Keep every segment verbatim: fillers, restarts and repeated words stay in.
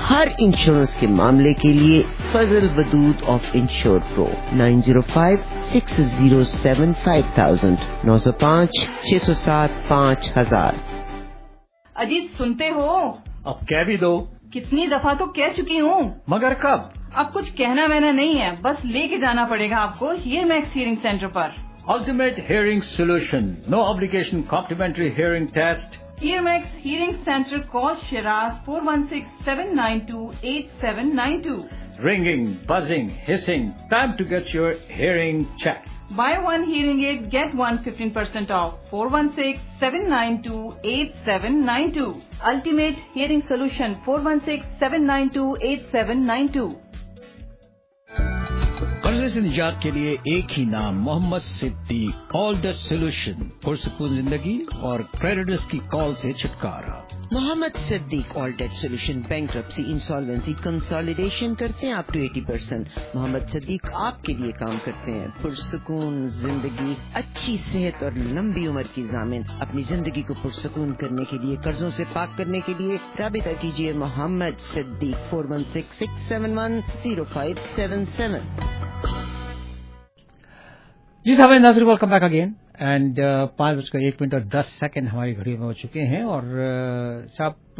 ہر insurance کے معاملے کے لیے Fazal Wadood of insure pro nine zero five six zero seven five thousand نو سو پانچ چھ سو سات پانچ ہزار. اجیت سنتے ہو؟ اب کہہ بھی دو. کتنی دفعہ تو کہہ چکی ہوں. مگر کب؟ اب کچھ کہنا وہنا نہیں ہے، بس لے کے جانا پڑے گا آپ کو ہیئر میکس ہیئرنگ سینٹر پر. Ultimate Hearing Solution. No obligation complimentary hearing test. Ear Max Hearing Center. Call Shiraz four one six seven nine two eight seven nine two. Ringing, buzzing, hissing. Time to get your hearing checked. Buy one hearing aid, get one fifteen percent off. four one six seven nine two eight seven nine two. Ultimate Hearing Solution. four one six seven nine two eight seven nine two. قرضے سے نجات کے لیے ایک ہی نام، محمد Siddique. Oldest solution, پرسکون زندگی اور کریڈٹرز کی کال سے چھٹکارا. Muhammad Siddique oldest solution bankruptcy insolvency consolidation کرتے ہیں up to eighty percent. Muhammad Siddique آپ کے لیے کام کرتے ہیں. پرسکون زندگی، اچھی صحت اور لمبی عمر کی ضامن. اپنی زندگی کو پرسکون کرنے کے لیے، قرضوں سے پاک کرنے کے لیے رابطہ کیجیے Muhammad Siddique four one six six seven one zero five seven seven. جی صاحب ناظرین، ویلکم بیک اگین. اینڈ پانچ بج کر ایک منٹ اور دس سیکنڈ ہماری گھڑی میں ہو چکے ہیں. اور صاحب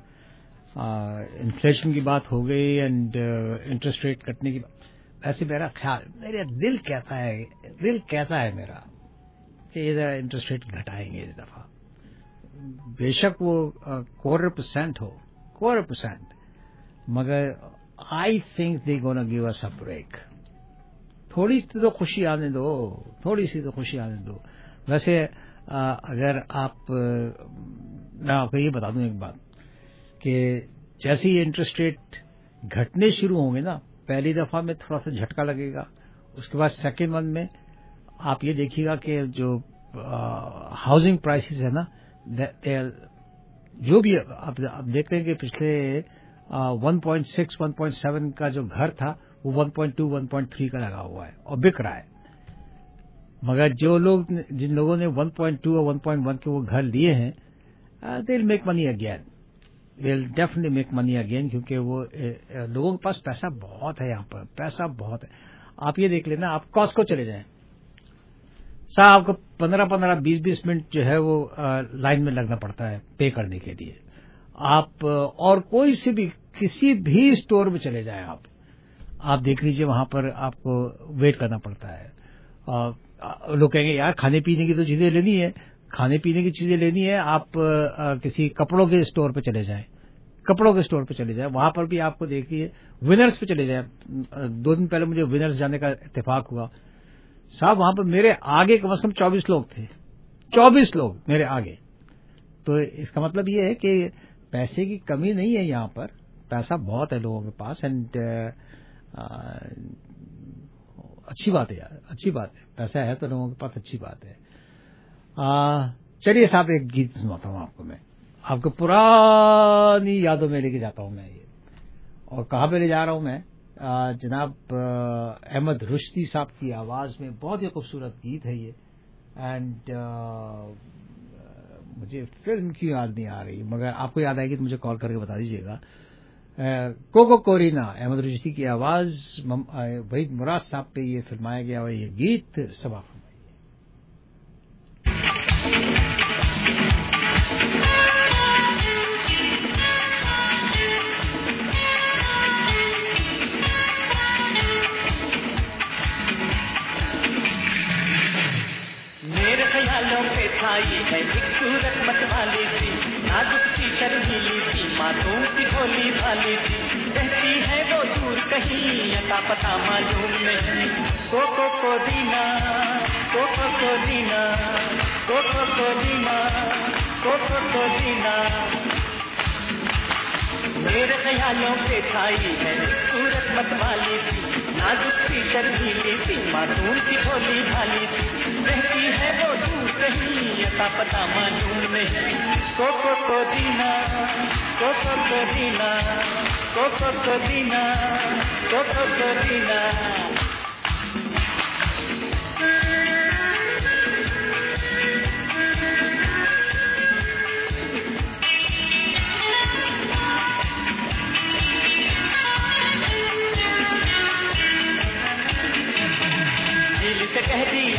انفلیشن کی بات ہو گئی اینڈ انٹرسٹ ریٹ کٹنے کی بات. ایسے میرا خیال، میرا دل کہتا ہے دل کہتا ہے میرا کہ یہ ذرا انٹرسٹ ریٹ گھٹائیں گے اس دفعہ. بے شک وہ کوارٹر پرسینٹ ہو کوارٹر پرسینٹ مگر I think they gonna give us a break. تھوڑی سی تو خوشی آنے دو تھوڑی سی تو خوشی آنے دو. ویسے اگر آپ، میں آپ کو یہ بتا دوں ایک بات کہ جیسے ہی انٹرسٹ ریٹ گھٹنے شروع ہوں گے نا، پہلی دفعہ میں تھوڑا سا جھٹکا لگے گا. اس کے بعد سیکنڈ ون میں آپ یہ دیکھیے گا کہ جو ہاؤسنگ پرائسز ہے نا، جو بھی آپ دیکھ رہے ہیں کہ پچھلے one point six one point seven کا جو گھر تھا وہ one point two one point three کا لگا ہوا ہے اور بک رہا ہے. مگر جو لوگ جن لوگوں نے ون پوائنٹ ٹو اور ون پوائنٹ ون کے وہ گھر لیے ہیں، they will make money again they will definitely make money again کیونکہ وہ لوگوں کے پاس پیسہ بہت ہے. یہاں پر پیسہ بہت ہے. آپ یہ دیکھ لینا، آپ کاسکو چلے جائیں صاحب، آپ کو پندرہ پندرہ بیس بیس منٹ جو ہے وہ لائن میں لگنا پڑتا ہے پے کرنے کے لیے. آپ اور کوئی سے بھی کسی بھی اسٹور میں چلے جائیں، آپ آپ دیکھ لیجئے وہاں پر آپ کو ویٹ کرنا پڑتا ہے. لوگ کہیں گے یار کھانے پینے کی تو چیزیں لینی ہے، کھانے پینے کی چیزیں لینی ہے. آپ کسی کپڑوں کے اسٹور پہ چلے جائیں کپڑوں کے اسٹور پہ چلے جائیں وہاں پر بھی آپ کو دیکھیے. ونرز پہ چلے جائیں. دو دن پہلے مجھے ونرز جانے کا اتفاق ہوا صاحب، وہاں پر میرے آگے کم از کم چوبیس لوگ تھے چوبیس لوگ میرے آگے. تو اس کا مطلب یہ ہے کہ پیسے کی کمی نہیں ہے یہاں پر، پیسہ بہت ہے لوگوں کے پاس. اینڈ اچھی بات ہے یار، اچھی بات ہے، پیسہ ہے تو لوگوں کے پاس، اچھی بات ہے. چلیے صاحب ایک گیت سناتا ہوں آپ کو. میں آپ کو پرانی یادوں میں لے کے جاتا ہوں میں یہ. اور کہاں پہ لے جا رہا ہوں میں؟ جناب احمد رشدی صاحب کی آواز میں بہت ہی خوبصورت گیت ہے یہ. اینڈ مجھے فلم کی یاد نہیں آ رہی، مگر آپ کو یاد آئے گی تو مجھے کال کر کے بتا دیجیے گا. کوکو کورینا، احمد رشدی کی آواز، وحید مراد صاحب پہ یہ فلمایا گیا اور یہ گیت سبا فرمائیے. میرے خیالوں پہ چھائی ہے ایک صورت متوالی تھی، نازک سی شرمیلی تھی، معصوم سی بھولی بھالی تھی. رہتی ہے وہ دور کہیں، عطا پتہ معلوم نہیں. کوکو کورینا کوکو کورینا کوکو کورینا کوکو کورینا. میرے خیالوں پہ چھائی ہے صورت متوالی تھی، نازک سی شرمیلی تھی، معصوم سی بھولی بھالی تھی. رہتی ہے وہ دور کہیں، عطا پتہ معلوم نہیں. کوکو کورینا کوکو کورینا کوکو کورینا کوکو کورینا.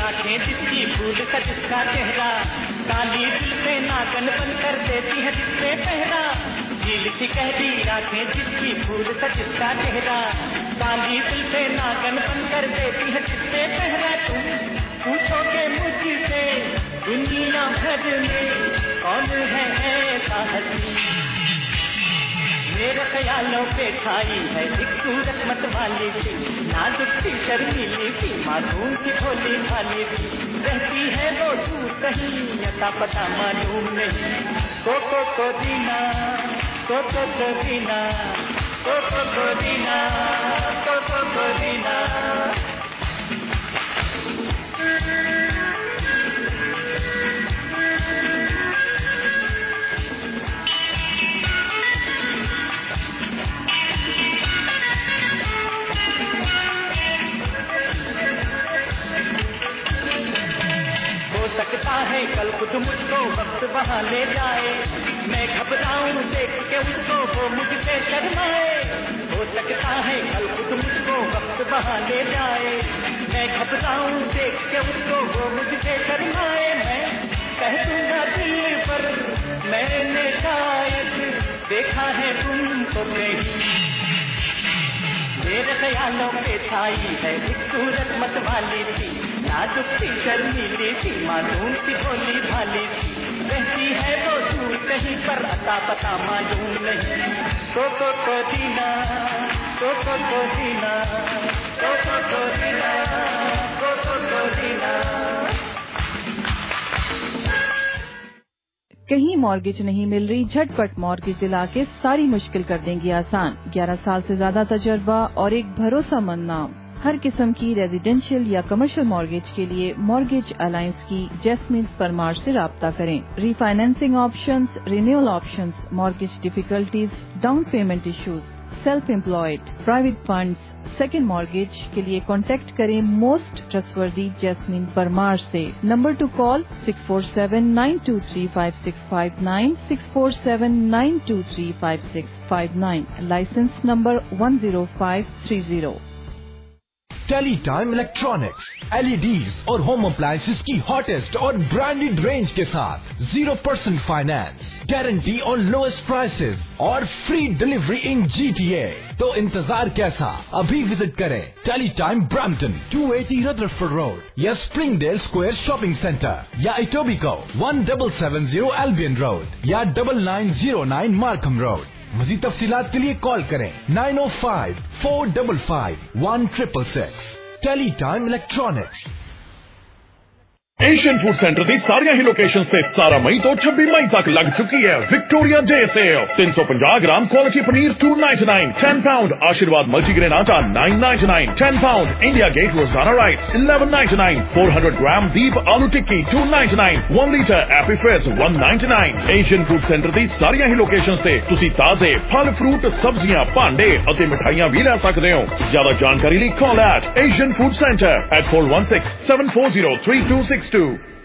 आंखें जिसकी फूल का जिसका चेहरा, काली दिल पे नागन बन कर देती है जिससे पहरा। नील सी गहरी आंखें जिसकी फूल का जिसका चेहरा, काली दिल पे नागन बन कर देती है जिससे पहरा। तुम पूछोगे मुझसे दुनिया भर में कौन है ऐसा हसीन, मेरे ख्यालों पे छाई है एक सूरत मत वाली सी, नाजुक सी शर्मीली सी, मासूम सी भोली भाली सी, रहती है वो दूर कहीं अता पता मालूम नहीं। कोको को दीना कोको को दीना कोको को दीना कोको को दीना। सकता है कल खुद मुझको वक्त वहाँ ले जाए, मैं घबराऊं देख के उसको वो मुझसे शर्माए। हो सकता है कल खुद मुझको वक्त वहाँ ले जाए, मैं घबराऊं देख के उसको वो मुझसे शर्माए। मैं कह दूंगा दिल पर मैंने शायद देखा है तुमको कहीं, मेरे ख्यालों पे छाई है एक सूरत मत वाली सी, नाजुक सी शर्मीली सी, मासूम सी भोली भाली सी, रहती है वो दूर कहीं पर अता पता मालूम नहीं। कोको को दीना कोको को दीना कोको को दीना कोको को दीना। कहीं मॉर्गेज नहीं मिल रही, झटपट मॉर्गेज दिला के सारी मुश्किल कर देंगी आसान। ग्यारह साल से ज्यादा तजर्बा और एक भरोसामंद नाम। हर किस्म की रेजिडेंशियल या कमर्शियल मॉर्गेज के लिए मॉर्गेज अलायंस की जैस्मिन परमार से राब्ता करें। Refinancing options, renewal options, mortgage difficulties, down payment issues, self employed, private funds, second mortgage के लिए कॉन्टेक्ट करें मोस्ट ट्रस्टवर्दी जैस्मिन परमार से। Number to call six four seven nine two three five six five nine, six four seven nine two three five six five nine, licence number one zero five three zero. Teletime electronics, LEDs और home appliances की hottest और branded range के साथ zero percent finance, guarantee on lowest prices और free delivery in GTA. तो इंतजार कैसा, अभी विजिट करें Teletime Brampton two eighty Rutherford road या स्प्रिंगडेल स्क्वायर शॉपिंग सेंटर या Etobicoke one double seven zero Albion road या double nine zero nine Markham road. मज़ीद तफसीलात के लिए कॉल करें nine o five four double five one triple six. Teletime electronics. Asian food centre की सारिया ही location से सतारह मई तो छब्बीस मई तक लग चुकी है विक्टोरिया डे सेल। तीन सौ पचास gram quality paneer two ninety nine, ten pound Aashirvaad multigrain atta nine ninety nine, ten pound India gate Rozana rice eleven ninety nine, four hundred gram Deep aloo tikki two ninety nine, one litre AP fresh one ninety nine. Asian food centre की सारिया ही location से तुसी ताजे फल fruit सब्जियां भांडे और मिठाइयां भी ले सकते हो। ज्यादा जानकारी लिए call at Asian food centre at four one six seven four zero three two six two.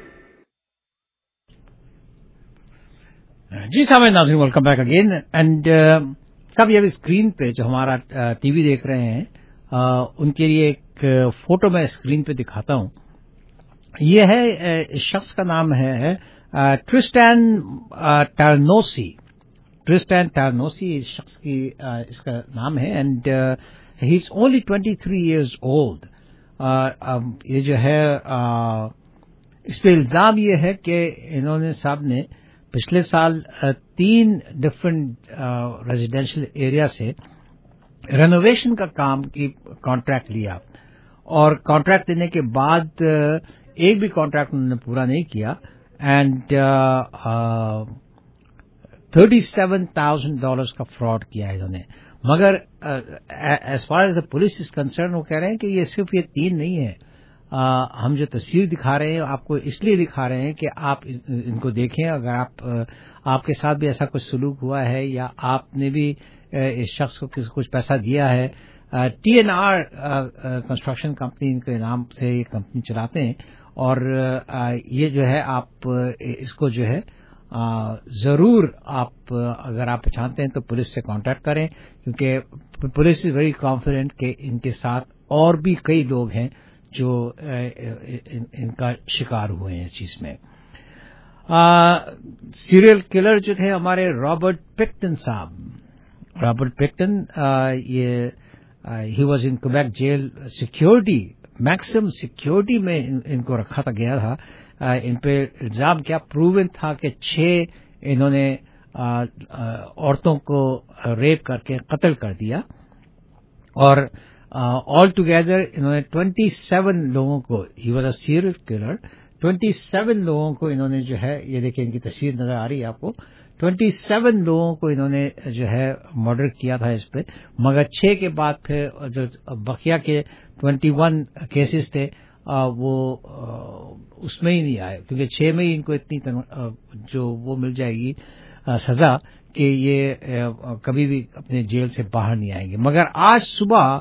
जी साहब नाज़रीन, वेलकम बैक अगेन। एंड सब ये स्क्रीन पे जो हमारा टीवी uh, देख रहे हैं uh, उनके लिए एक फोटो मैं स्क्रीन पे दिखाता हूँ। ये है uh, इस शख्स का नाम है uh, ट्रिस्टैन टार्नोसी। ट्रिस्टैन टार्नोसी इस शख्स की uh, इसका नाम है and he is only twenty three years old. ये जो है uh, इस पे इल्जाम ये है कि इन्होंने साहब ने पिछले साल तीन डिफरेंट रेजिडेंशियल एरिया से रेनोवेशन का काम की कॉन्ट्रैक्ट लिया और कॉन्ट्रैक्ट देने के बाद एक भी कॉन्ट्रैक्ट उन्होंने पूरा नहीं किया and thirty seven thousand dollars का फ्रॉड किया है इन्होंने। मगर as far as the police is concern वो कह रहे हैं कि ये सिर्फ ये तीन नहीं है, आ, हम जो तस्वीर दिखा रहे हैं आपको इसलिए दिखा रहे हैं कि आप इनको देखें। अगर आप आपके साथ भी ऐसा कुछ सलूक हुआ है या आपने भी इस शख्स को कुछ पैसा दिया है, T N R construction company इनके नाम से ये कंपनी चलाते हैं और आ, ये जो है आप इसको जो है जरूर आप अगर आप पहचानते हैं तो पुलिस से कांटेक्ट करें, क्योंकि पुलिस इज वेरी कॉन्फिडेंट कि इनके साथ और भी कई लोग हैं जो इन, इनका शिकार हुए हैं इस चीज में। सीरियल किलर जो थे हमारे रॉबर्ट पिक्टन साहब, रॉबर्ट पिक्टन, ये he was in Quebec jail, security, maximum security में इन, इनको रखा था गया था। आ, इन पे इल्जाम क्या प्रूवन था कि छह इन्होंने औरतों को रेप करके कत्ल कर दिया, और ऑल टुगेदर इन्होंने सत्ताईस लोगों को, he was a serial killer, सत्ताईस लोगों को इन्होंने जो है, ये देखिए इनकी तस्वीर नजर आ रही है आपको, सत्ताईस लोगों को इन्होंने जो है मर्डर किया था इस पे। मगर छह के बाद फिर जो बकिया के इक्कीस केसेस थे आ, वो आ, उसमें ही नहीं आए, क्योंकि छह में ही इनको इतनी आ, जो वो मिल जाएगी आ, सजा कि ये आ, कभी भी अपने जेल से बाहर नहीं आएंगे। मगर आज सुबह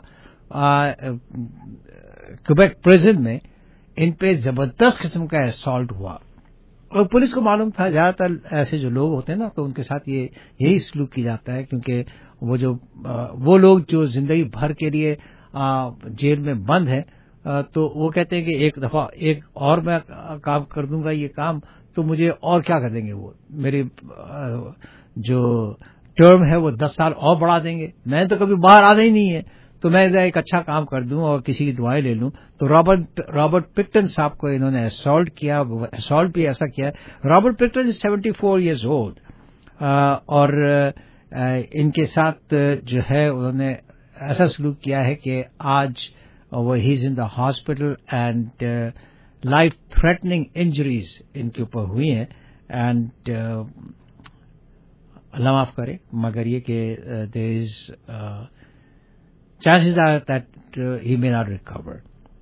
क्वेबेक प्रिजन में इन पे जबरदस्त किस्म का असॉल्ट हुआ, और पुलिस को मालूम था ज्यादातर ऐसे जो लोग होते हैं ना, तो उनके साथ ये यही सलूक की जाता है, क्योंकि वो जो वो लोग जो जिंदगी भर के लिए जेल में बंद है, तो वो कहते हैं कि एक दफा एक और मैं काम कर दूंगा ये काम, तो मुझे और क्या कर देंगे, वो मेरी जो टर्म है वो दस साल और बढ़ा देंगे, मैं तो कभी बाहर आना ही नहीं है, तो मैं एक अच्छा काम कर दूं और किसी की दुआएं ले लूं। तो रॉबर्ट रॉबर्ट पिक्टन साहब को इन्होंने असॉल्ट किया, असॉल्ट भी ऐसा किया। Robert Pickton is seventy four years old, और इनके साथ जो है उन्होंने ऐसा सलूक किया है कि आज वो he is in the hospital and life threatening injuries इनके ऊपर हुई हैं, एंड अल्लाह माफ करे, मगर ये कि there is chances are that he may not recover.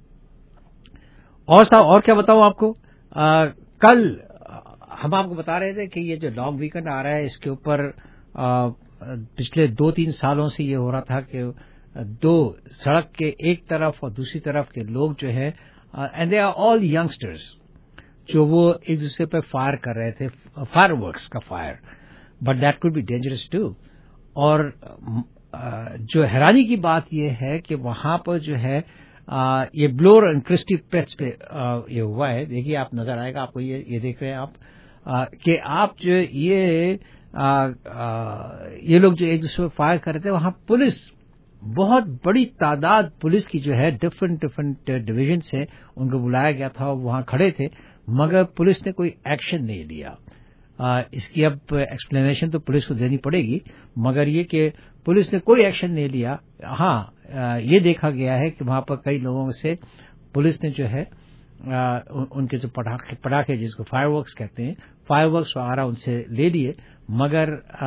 और साहब और क्या बताऊं आपको, आ, कल हम आपको बता रहे थे कि ये जो लॉन्ग वीकेंड आ रहा है, इसके ऊपर आ, पिछले दो तीन सालों से ये हो रहा था कि दो सड़क के एक तरफ और दूसरी तरफ के लोग जो है, and they are all youngsters, जो वो एक दूसरे पर फायर कर रहे थे, फायर वर्क्स का fire, but that could be dangerous too. और जो हैरानी की बात यह है कि वहां पर जो है आ, ये ब्लोर एंड क्रिस्टी पेट्स पे आ, ये हुआ है। देखिए आप नजर आएगा आपको, ये ये देख रहे हैं आप आ, कि आप जो ये आ, आ, ये लोग जो एक दूसरे पर फायर कर रहे थे, वहां पुलिस, बहुत बड़ी तादाद पुलिस की जो है डिफरेंट डिफरेंट डिवीजन से उनको बुलाया गया था, वहां खड़े थे, मगर पुलिस ने कोई एक्शन नहीं लिया। आ, इसकी अब एक्सप्लेनेशन तो पुलिस को देनी पड़ेगी, मगर ये कि पुलिस ने कोई एक्शन नहीं लिया। हाँ, ये देखा गया है कि वहां पर कई लोगों से पुलिस ने जो है आ, उन, उनके जो पटाखे पटाखे जिसको फायरवर्क्स कहते हैं, फायरवर्क्स वगैरह उनसे ले लिए, मगर आ,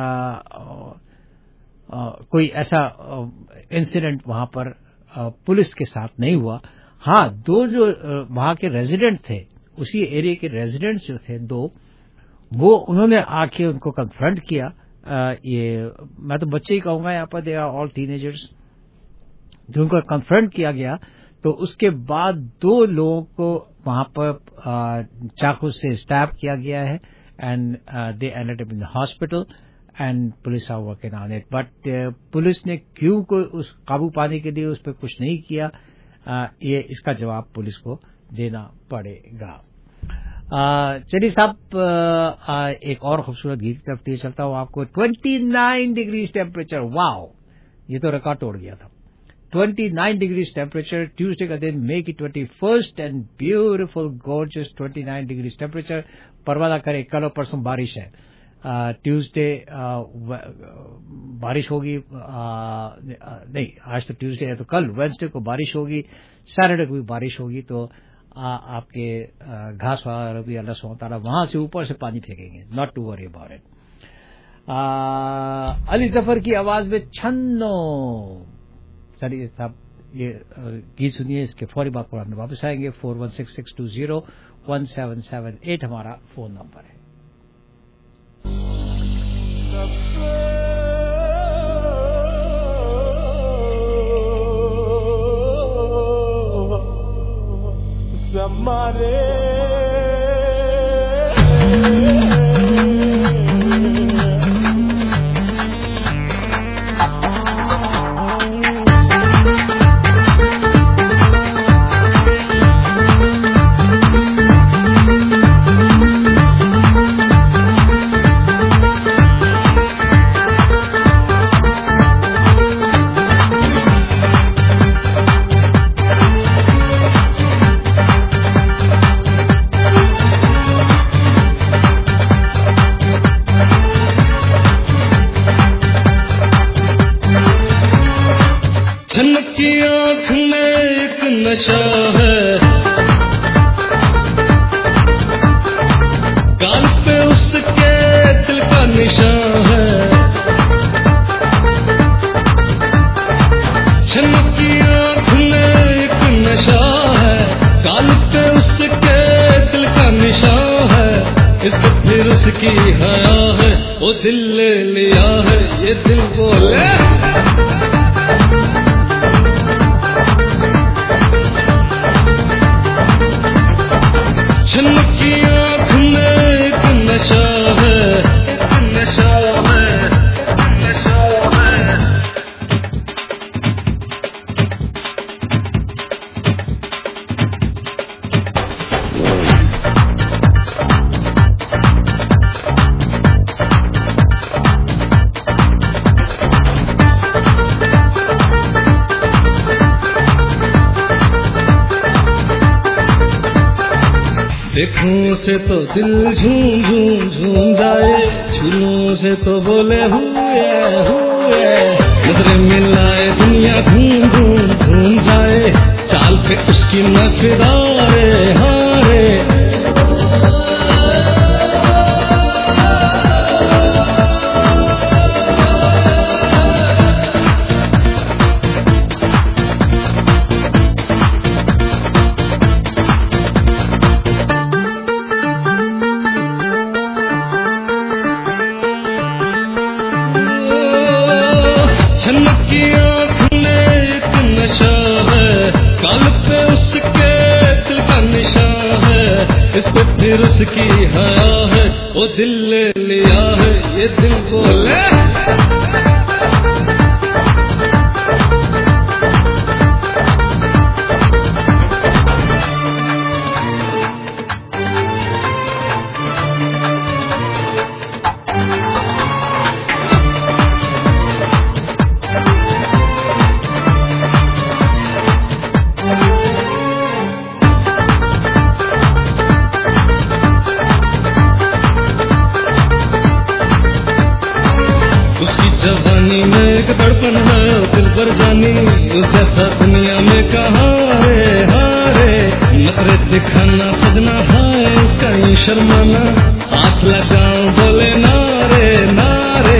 आ, कोई ऐसा इंसिडेंट वहां पर आ, पुलिस के साथ नहीं हुआ। हाँ, दो जो वहां के रेजिडेंट थे, उसी एरिया के रेजिडेंट्स जो थे दो, वो उन्होंने आके उनको कन्फ्रंट किया। आ, ये मैं तो बच्चे ही कहूंगा, यहाँ पर दे आर ऑल टीनेजर्स, जो उनको कन्फ्रंट किया गया, तो उसके बाद दो लोगों को वहां पर चाकू से स्टैब किया गया है, and they ended up in the hospital and police are working on it. But police ने क्यों को उस काबू पाने के लिए उस पर कुछ नहीं किया, uh, ये इसका जवाब पुलिस को देना पड़ेगा। चलिए साहब, एक और खूबसूरत गीत की तरफ चलता हूँ आपको। उनतीस डिग्री टेम्परेचर, वाओ, ये तो रिकॉर्ड तोड़ गया था। उनतीस डिग्री टेम्परेचर, ट्यूसडे का दिन, मई की twenty first, and beautiful gorgeous उनतीस डिग्री टेम्परेचर। परवाह ना करे, कल और परसों बारिश है। ट्यूसडे बारिश होगी, नहीं आज तो ट्यूसडे है, तो कल वेडनेसडे को बारिश होगी, सैटरडे को भी बारिश होगी। तो आ, आपके घास वगैरह भी अल्लाह सुब्हानहू तआला वहां से ऊपर से पानी फेंकेंगे, not to worry about it. Ali Zafar की आवाज में छन्नो। चलिए साहब, ये गीत सुनिए, इसके फौरी बाद प्रोग्राम में वापस आएंगे। Four one six six two zero one seven seven eight हमारा फोन नंबर है। हमारे چھنکی آنکھ میں ایک نشہ ہے، گال پہ اس کے دل کا نشان ہے، چھنکی آنکھ میں ایک نشہ ہے، گال پہ اس کے دل کا نشان ہے، اس کو پھر اس کی حیا ہے، وہ دل لے لیا ہے، یہ دل بولے چھنکی آنکھ میں ایک نشہ ہے، ایک نشہ ہے، نشہ ہے۔ دیکھوں سے تو دل جھوم جھوم جھوم جائے، چھولوں سے تو بولے ہوئے ہوئے، نظریں ملائے دنیا گھوم گھوم گھوم جائے، چال پہ اس کی نہ فدا رے ہارے، چھنکی آنکھ میں ایک نشہ ہے، گال پہ اس کے دل کا نشان ہے، اس پہ پھر اس کی حیا ہے، وہ دل لے لیا ہے، یہ دل بولے جوانی میں ایک دڑپن ہے، دل پر جانی اس ایسا دنیا میں کہاں ہے، ہارے نخرے دکھانا سجنا ہے، اس کا ہی شرمانا، ہاتھ لگاؤں بولے نارے نارے،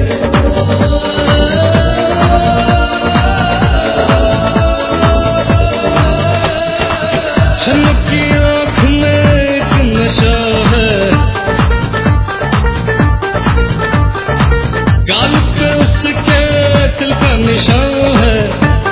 چھنکی آنکھ میں ایک نشہ ہے، گال پہ اس کے دل کا نشان ہے،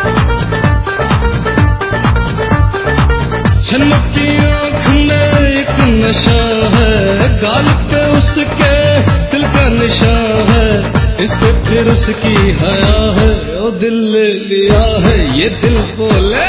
چھنکی آنکھ میں ایک نشہ ہے، گال پہ اس کے دل کا نشان ہے، اس پہ پھر اس کی حیا ہے، وہ دل لے لیا ہے، یہ دل بولے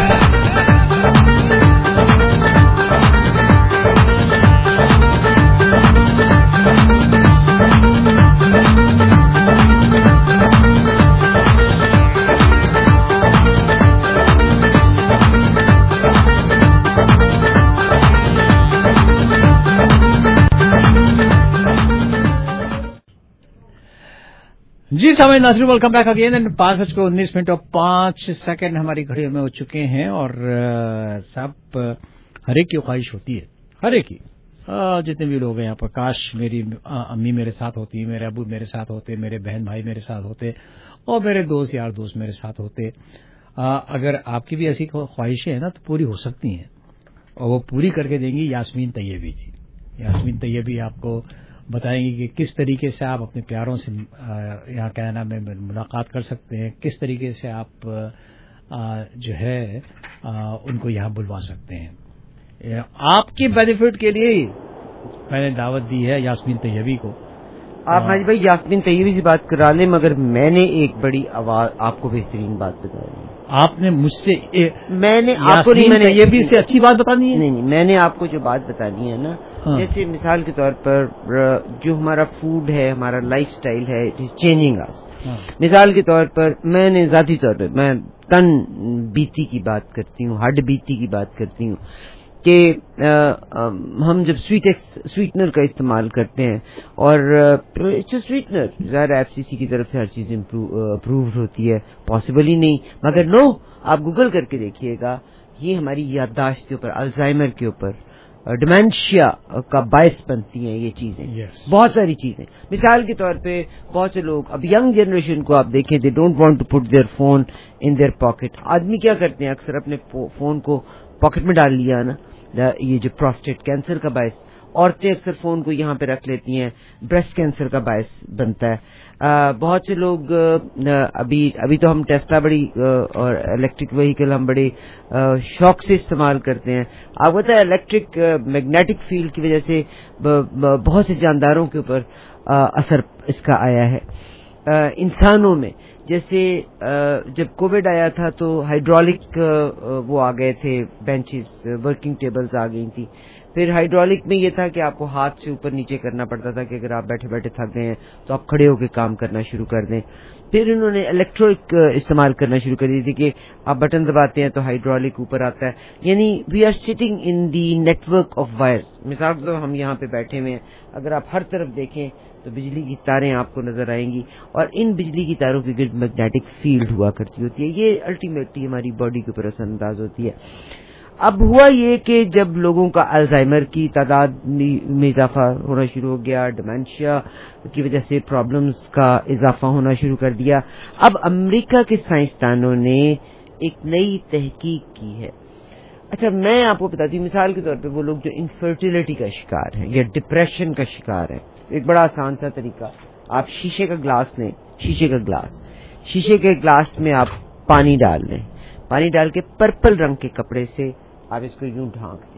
جی سامعین ناظرین، ویلکم بیک اگین اینڈ پانچ بج کے انیس منٹ اور پانچ سیکنڈ ہماری گھڑیوں میں ہو چکے ہیں، اور سب ہر ایک کی خواہش ہوتی ہے، ہر ایک کی، جتنے بھی لوگ ہیں یہاں پر، کاش میری امی میرے ساتھ ہوتی، میرے ابو میرے ساتھ ہوتے، میرے بہن بھائی میرے ساتھ ہوتے، اور میرے دوست یار دوست میرے ساتھ ہوتے۔ اگر آپ کی بھی ایسی خواہشیں ہیں نا تو پوری ہو سکتی ہیں، اور وہ پوری کر کے دیں گی یاسمین طیبی جی۔ یاسمین طیبی آپ کو بتائیں گی کہ کس طریقے سے آپ اپنے پیاروں سے یہاں کہنا میں ملاقات کر سکتے ہیں، کس طریقے سے آپ جو ہے ان کو یہاں بلوا سکتے ہیں۔ آپ کی بینیفٹ کے لیے میں نے دعوت دی ہے یاسمین طیبی کو۔ آپ حاجی بھائی یاسمین طیبی سے بات کرا لیں، مگر میں نے ایک بڑی آواز آپ کو بہترین بات بتائی ہے۔ آپ نے مجھ سے میں نے آپ کو طیبی سے اچھی بات بتانی ہے؟ نہیں نہیں، میں نے آپ کو جو بات بتانی ہے نا، جیسے مثال کے طور پر جو ہمارا فوڈ ہے، ہمارا لائف سٹائل ہے، اٹ از چینجنگ اس۔ مثال کے طور پر میں نے ذاتی طور پر میں تن بیتی کی بات کرتی ہوں، ہڈ بیتی کی بات کرتی ہوں کہ ہم جب سویٹ سویٹنر کا استعمال کرتے ہیں اور سویٹنر ظاہر ایف سی سی کی طرف سے ہر چیز اپرووڈ ہوتی ہے، پاسبل ہی نہیں، مگر نو آپ گوگل کر کے دیکھیے گا یہ ہماری یادداشت کے اوپر، الزائمر کے اوپر، ڈیمینشیا کا باعث بنتی ہیں یہ چیزیں، yes. بہت ساری چیزیں. مثال کے طور پہ بہت سے لوگ اب ینگ جنریشن کو آپ دیکھیں، they don't want to put their phone in their pocket. آدمی کیا کرتے ہیں اکثر اپنے فون کو پاکٹ میں ڈال لیا نا، یہ جو پروسٹیٹ کینسر کا باعث، عورتیں اکثر فون کو یہاں پہ رکھ لیتی ہیں، بریسٹ کینسر کا باعث بنتا ہے. آ, بہت سے لوگ ابھی ابھی تو ہم ٹیسلا بڑی اور الیکٹرک وہیکل ہم بڑے شوق سے استعمال کرتے ہیں. آپ کو پتہ ہے الیکٹرک میگنیٹک فیلڈ کی وجہ سے بہت سے جانداروں کے اوپر اثر اس کا آیا ہے. انسانوں میں جیسے جب کووڈ آیا تھا تو ہائیڈرولک وہ آ گئے تھے، بینچز، ورکنگ ٹیبلز آ گئی تھی. پھر ہائیڈرولک میں یہ تھا کہ آپ کو ہاتھ سے اوپر نیچے کرنا پڑتا تھا کہ اگر آپ بیٹھے بیٹھے تھک گئے ہیں تو آپ کھڑے ہو کے کام کرنا شروع کر دیں. پھر انہوں نے الیکٹرک استعمال کرنا شروع کر دی تھی کہ آپ بٹن دباتے ہیں تو ہائیڈرولک اوپر آتا ہے. یعنی we are sitting in the network of virus. مثال تو ہم یہاں پہ بیٹھے ہوئے ہیں، اگر آپ ہر طرف دیکھیں تو بجلی کی تاریں آپ کو نظر آئیں گی اور ان بجلی کی تاروں کے گرد میگنیٹک فیلڈ ہوا کرتی ہوتی ہے. یہ الٹیمیٹلی ہماری باڈی کے اوپر اثر انداز ہوتی ہے. اب ہوا یہ کہ جب لوگوں کا الزائمر کی تعداد میں اضافہ ہونا شروع ہو گیا، ڈیمینشیا کی وجہ سے پرابلمز کا اضافہ ہونا شروع کر دیا. اب امریکہ کے سائنسدانوں نے ایک نئی تحقیق کی ہے. اچھا میں آپ کو بتاتی ہوں، مثال کے طور پہ وہ لوگ جو انفرٹیلٹی کا شکار ہیں یا ڈپریشن کا شکار ہیں، ایک بڑا آسان سا طریقہ، آپ شیشے کا گلاس لیں، شیشے کا گلاس شیشے کے گلاس میں آپ پانی ڈال لیں، پانی ڈال کے پرپل رنگ کے کپڑے سے آپ اس کو یوں ڈھانپ دیں،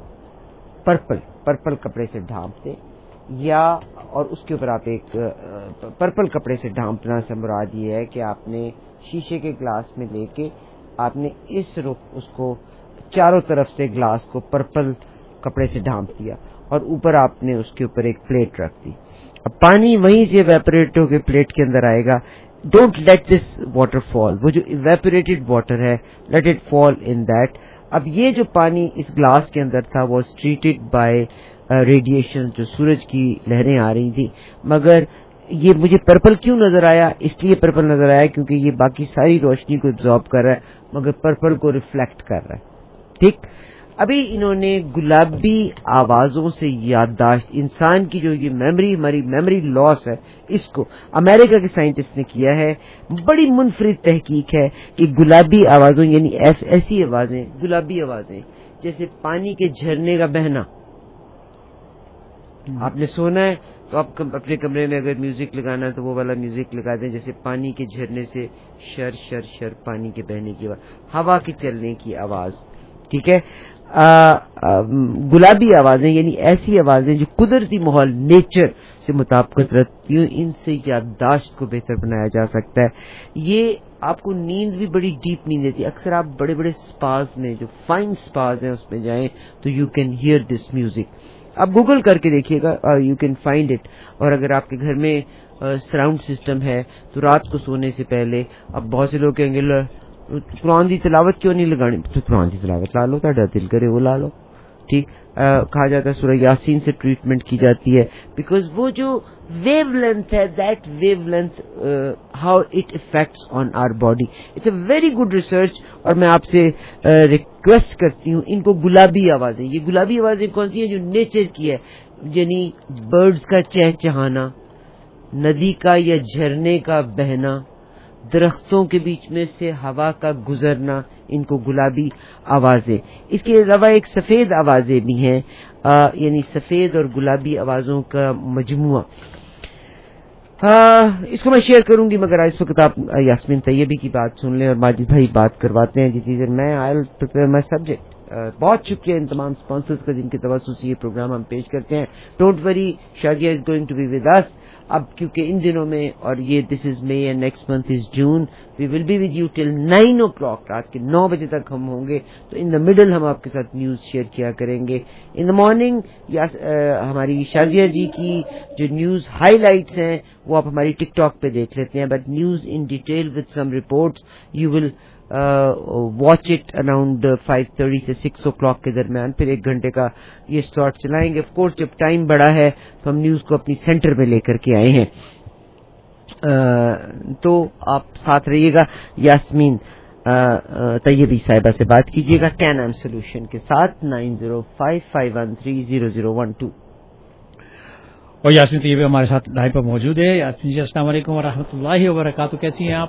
پرپل پرپل کپڑے سے ڈھانپ دیں، یا اور اس کے اوپر آپ ایک پرپل کپڑے سے ڈھانپنا سے مراد یہ ہے کہ آپ نے شیشے کے گلاس میں لے کے آپ نے اس رخ اس کو چاروں طرف سے گلاس کو پرپل کپڑے سے ڈھانپ دیا اور اوپر آپ نے اس کے اوپر ایک پلیٹ رکھ دی. اب پانی وہیں سے ایویپوریٹ ہو کے پلیٹ کے اندر آئے گا. Don't let this water fall, وہ جو ایویپوریٹڈ واٹر ہے let it fall in that. اب یہ جو پانی اس گلاس کے اندر تھا وہ ٹریٹڈ بائی ریڈیشن، جو سورج کی لہریں آ رہی تھی، مگر یہ مجھے پرپل کیوں نظر آیا؟ اس لیے پرپل نظر آیا کیونکہ یہ باقی ساری روشنی کو ایبزارب کر رہا ہے مگر پرپل کو ریفلیکٹ کر رہا ہے. ٹھیک. ابھی انہوں نے گلابی آوازوں سے یادداشت، انسان کی جو یہ میموری ہماری میموری لاس ہے، اس کو امریکہ کے سائنٹسٹ نے کیا ہے. بڑی منفرد تحقیق ہے کہ گلابی آوازوں یعنی ایسی آوازیں، گلابی آوازیں جیسے پانی کے جھرنے کا بہنا. آپ نے سونا ہے تو آپ اپنے کمرے میں اگر میوزک لگانا ہے تو وہ والا میوزک لگا دیں جیسے پانی کے جھرنے سے شر شر شر پانی کے بہنے کی آواز، ہوا کے چلنے کی آواز. ٹھیک ہے. آ, آ, گلابی آوازیں یعنی ایسی آوازیں جو قدرتی ماحول، نیچر سے مطابقت رکھتی ہوں، ان سے یادداشت کو بہتر بنایا جا سکتا ہے. یہ آپ کو نیند بھی بڑی ڈیپ نیند دیتی ہے. اکثر آپ بڑے بڑے سپاز میں، جو فائن سپاز ہیں، اس میں جائیں تو you can hear this music. آپ گوگل کر کے دیکھیے گا، یو کین فائنڈ اٹ. اور اگر آپ کے گھر میں سراؤنڈ سسٹم ہے تو رات کو سونے سے پہلے، اب بہت سے لوگ کہیں گے قرآن دی تلاوت کیوں نہیں لگانی؟ تو قرآن دی تلاوت لا لو، تھوڑا دل کرے وہ لا لو. ٹھیک. کہا جاتا ہے سورہ یاسین سے ٹریٹمنٹ کی جاتی ہے بیکاز وہ جو ویو لینتھ ہے، that wavelength how it affects on our body. It's a very good research. اور میں آپ سے ریکویسٹ کرتی ہوں ان کو گلابی آوازیں، یہ گلابی آوازیں کون سی ہیں؟ جو نیچر کی ہے، یعنی برڈز کا چہچہانا، ندی کا یا جھرنے کا بہنا، درختوں کے بیچ میں سے ہوا کا گزرنا، ان کو گلابی آوازیں. اس کے علاوہ ایک سفید آوازیں بھی ہیں، آ, یعنی سفید اور گلابی آوازوں کا مجموعہ. آ, اس کو میں شیئر کروں گی مگر اس وقت آپ یاسمین طیبی کی بات سن لیں اور ماجد بھائی بات کرواتے ہیں جس چیز میں آئی ول پریپیئر مائی سبجیکٹ. بہت شکریہ ان تمام اسپانسرز کا جن کے توسط سے یہ پروگرام ہم پیش کرتے ہیں. Don't worry, Shagia is going to be with us. اب کیونکہ ان دنوں میں، اور یہ this is May and next month is June, we will be with you till nine o'clock, رات کے نو بجے تک ہم ہوں گے. تو ان دا مڈل ہم آپ کے ساتھ نیوز شیئر کیا کریں گے. ان دا مارننگ یا ہماری شازیہ جی کی جو نیوز ہائی لائٹس ہیں وہ آپ ہماری ٹک ٹاک پہ دیکھ لیتے ہیں، but news in detail with some reports you will watch it around five thirty سے سکس او کلاک کے درمیان. پھر ایک گھنٹے کا یہ سلاٹ چلائیں گے. آف کورس جب ٹائم بڑا ہے تو ہم نیوز کو اپنی سینٹر میں لے کر کے آئے ہیں, تو آپ ساتھ رہیے گا. یاسمین طیبی صاحبہ سے بات کیجیے گا ٹین ایم سولوشن کے ساتھ nine zero five five one three zero zero one two. اور یاسمین طیبی ہمارے ساتھ لائیو پر موجود ہے. یاسمین جی السلام علیکم ورحمۃ اللہ وبرکاتہ, کیسی ہیں آپ؟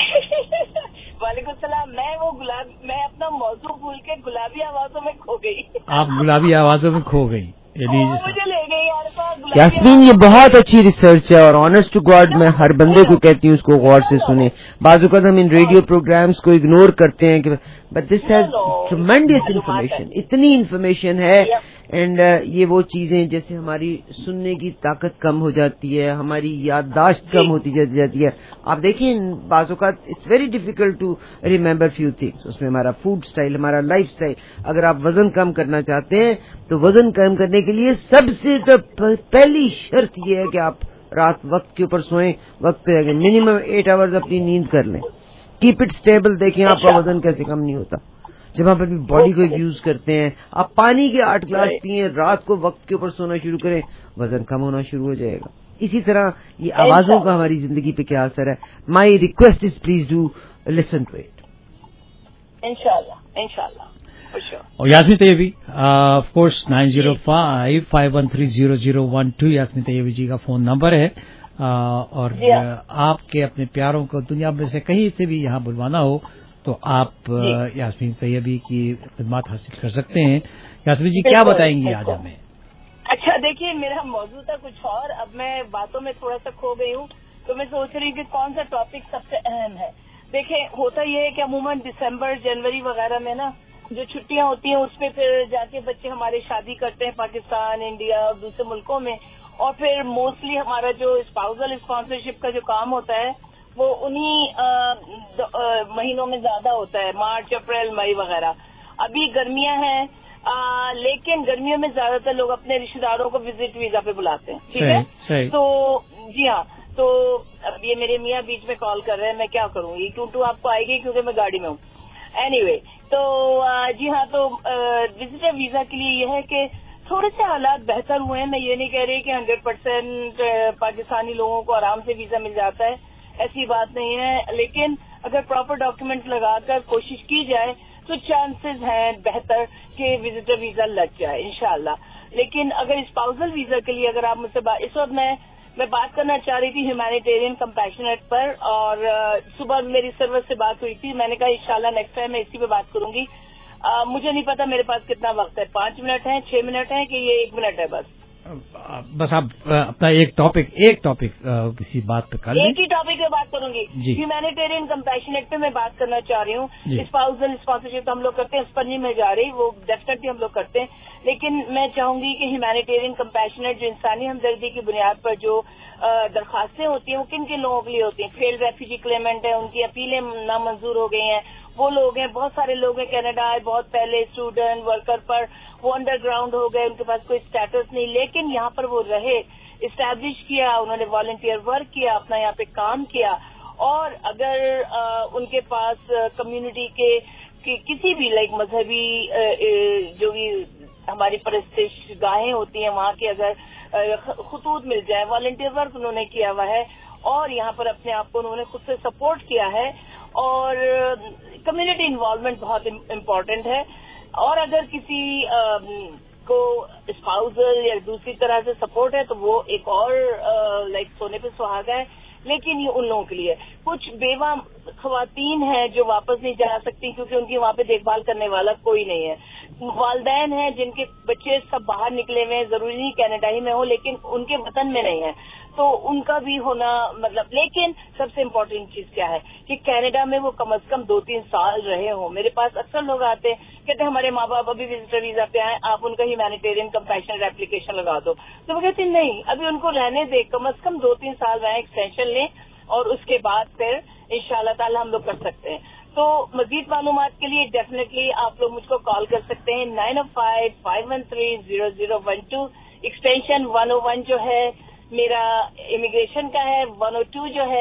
وعلیکم السلام. میں وہ گلاب میں اپنا موضوع بھول کے گلابی آوازوں میں کھو گئی. آپ گلابی آوازوں میں کھو گئی, مجھے لے گئی یار. یاسمین یہ بہت اچھی ریسرچ ہے, اور آنیسٹ ٹو گاڈ میں ہر بندے کو کہتی ہوں اس کو غور سے سنیں. بعض اوقات ہم ان ریڈیو پروگرامز کو اگنور کرتے ہیں, but this has tremendous information, اتنی انفارمیشن ہے. اینڈ یہ وہ چیزیں جیسے ہماری سننے کی طاقت کم ہو جاتی ہے, ہماری یادداشت کم ہوتی جاتی ہے. آپ دیکھیں بعض اوقات it's very difficult to remember few things. اس میں ہمارا فوڈ اسٹائل, ہمارا لائف اسٹائل. اگر آپ وزن کم کرنا چاہتے ہیں تو وزن کم کرنے کے لیے سب سے پہلی شرط یہ ہے کہ آپ رات وقت کے اوپر سوئیں, وقت پہ رہیں, منیمم ایٹ آورز اپنی نیند کر لیں. Keep it stable. دیکھیں آپ کا وزن کیسے کم نہیں ہوتا جب آپ اپنی باڈی کو یوز کرتے ہیں. آپ پانی کے آٹھ گلاس پیئیں, رات کو وقت کے اوپر سونا شروع کریں, وزن کم ہونا شروع ہو جائے گا. اسی طرح یہ آوازوں کا ہماری زندگی پہ کیا اثر ہے. My request is please do listen to it. انشاءاللہ انشاءاللہ. اور Yasmin Taibi of course nine zero five five one three zero zero one two Yasmin Taibi ji کا فون نمبر ہے. اور آپ کے اپنے پیاروں کو دنیا میں سے کہیں سے بھی یہاں بلوانا ہو تو آپ یاسمین طیبی کی خدمات حاصل کر سکتے ہیں. یاسمین جی کیا بتائیں گی آج ہمیں؟ اچھا دیکھیے, میرا موضوع تھا کچھ اور, اب میں باتوں میں تھوڑا سا کھو گئی ہوں, تو میں سوچ رہی ہوں کہ کون سا ٹاپک سب سے اہم ہے. دیکھیں ہوتا یہ ہے کہ عموماً دسمبر جنوری وغیرہ میں نا جو چھٹیاں ہوتی ہیں اس پہ پھر جا کے بچے ہمارے شادی کرتے ہیں پاکستان, انڈیا اور دوسرے ملکوں میں, اور پھر موسٹلی ہمارا جو اسپاؤزل اسپانسرشپ کا جو کام ہوتا ہے وہ انہی مہینوں میں زیادہ ہوتا ہے, مارچ اپریل مئی وغیرہ. ابھی گرمیاں ہیں, آ, لیکن گرمیوں میں زیادہ تر لوگ اپنے رشتے داروں کو وزٹ ویزا پہ بلاتے ہیں. ٹھیک ہے, تو جی ہاں, تو اب یہ میرے میاں بیچ میں کال کر رہے ہیں, میں کیا کروں, یہ ٹو ٹو آپ کو آئے گی کیونکہ میں گاڑی میں ہوں. اینی وے, تو جی ہاں, تو وزٹر ویزا کے لیے یہ ہے کہ تھوڑے سے حالات بہتر ہوئے ہیں. میں یہ نہیں کہہ رہی کہ ہنڈریڈ پرسینٹ پاکستانی لوگوں کو آرام سے ویزا مل جاتا ہے, ایسی بات نہیں ہے, لیکن اگر پراپر ڈاکیومنٹ لگا کر کوشش کی جائے تو چانسز ہیں بہتر کہ وزٹر ویزا لگ جائے انشاءاللہ. لیکن اگر اسپاؤزل ویزا کے لیے اگر آپ مجھ سے اس وقت میں میں بات کرنا چاہ رہی تھی ہیومینیٹیرین کمپیشنیٹ پر, اور صبح میری سروس سے بات ہوئی تھی, میں نے کہا انشاءاللہ نیکسٹ ٹائم میں اسی پہ بات کروں گی. مجھے نہیں پتا میرے پاس کتنا وقت ہے, پانچ منٹ ہے, چھ منٹ ہے, کہ یہ ایک منٹ ہے بس. بس آپ اپنا ایک ٹاپک ایک ٹاپک کسی بات پہ کر لیں. ایک ہی ٹاپک پہ بات کروں گی. ہیومینیٹیرین کمپیشنیٹ پہ میں بات کرنا چاہ رہی ہوں. اسپاؤزل اسپانسرشپ ہم لوگ کرتے ہیں, اس پر نہیں میں جا رہی, وہ ڈیفینیٹلی ہم لوگ کرتے ہیں, لیکن میں چاہوں گی کہ ہیومینیٹیرین کمپیشنیٹ جو انسانی ہمدردی کی بنیاد پر جو درخواستیں ہوتی ہیں وہ کن کن لوگوں کے لیے ہوتی ہیں. فیلڈ ریفیوجی کلیمنٹ ہے, ان کی اپیلیں نامنظور ہو گئی ہیں, وہ لوگ ہیں, بہت سارے لوگ ہیں کینیڈا آئے بہت پہلے, اسٹوڈنٹ ورکر پر وہ انڈر گراؤنڈ ہو گئے, ان کے پاس کوئی اسٹیٹس نہیں, لیکن یہاں پر وہ رہے, اسٹیبلش کیا, انہوں نے والنٹیئر ورک کیا, اپنا یہاں پہ کام کیا. اور اگر ان کے پاس کمیونٹی کے کسی بھی لائک مذہبی جو بھی ہماری پرستش گاہیں ہوتی ہیں وہاں کے اگر خطوط مل جائے, والنٹیئر ورک انہوں نے کیا ہوا ہے, اور یہاں پر اپنے آپ کو انہوں نے خود سے سپورٹ کیا ہے, اور کمیونٹی انوالومنٹ بہت امپورٹنٹ ہے. اور اگر کسی کو اسپاؤزل یا دوسری طرح سے سپورٹ ہے تو وہ ایک اور لائک سونے پہ سہاگا ہے, لیکن یہ ان لوگوں کے لیے. کچھ بیوہ خواتین ہیں جو واپس نہیں جا سکتی کیونکہ ان کی وہاں پہ دیکھ بھال کرنے والا کوئی نہیں ہے. والدین ہیں جن کے بچے سب باہر نکلے ہوئے ہیں, ضروری نہیں کینیڈا ہی میں ہو, لیکن ان کے وطن میں نہیں ہے, تو ان کا بھی ہونا مطلب. لیکن سب سے امپورٹنٹ چیز کیا ہے کہ کینیڈا میں وہ کم از کم دو تین سال رہے ہوں. میرے پاس اکثر لوگ آتے ہیں کہتے ہیں ہمارے ماں باپ ابھی وزٹر ویزا پہ آئے, آپ ان کا ہیومینیٹیرین کمپیشن ایپلیکیشن لگا دو. تو وہ کہتے ہیں نہیں, ابھی ان کو رہنے دے, کم از کم دو تین سال رہیں, ایکسٹینشن لیں, اور اس کے بعد پھر ان شاء اللہ تعالی ہم لوگ کر سکتے ہیں. تو مزید معلومات کے لیے ڈیفینیٹلی آپ لوگ مجھ کو کال کر سکتے ہیں nine o five five one three zero zero one two, extension one o one جو ہے میرا امیگریشن کا ہے, ون او ٹو جو ہے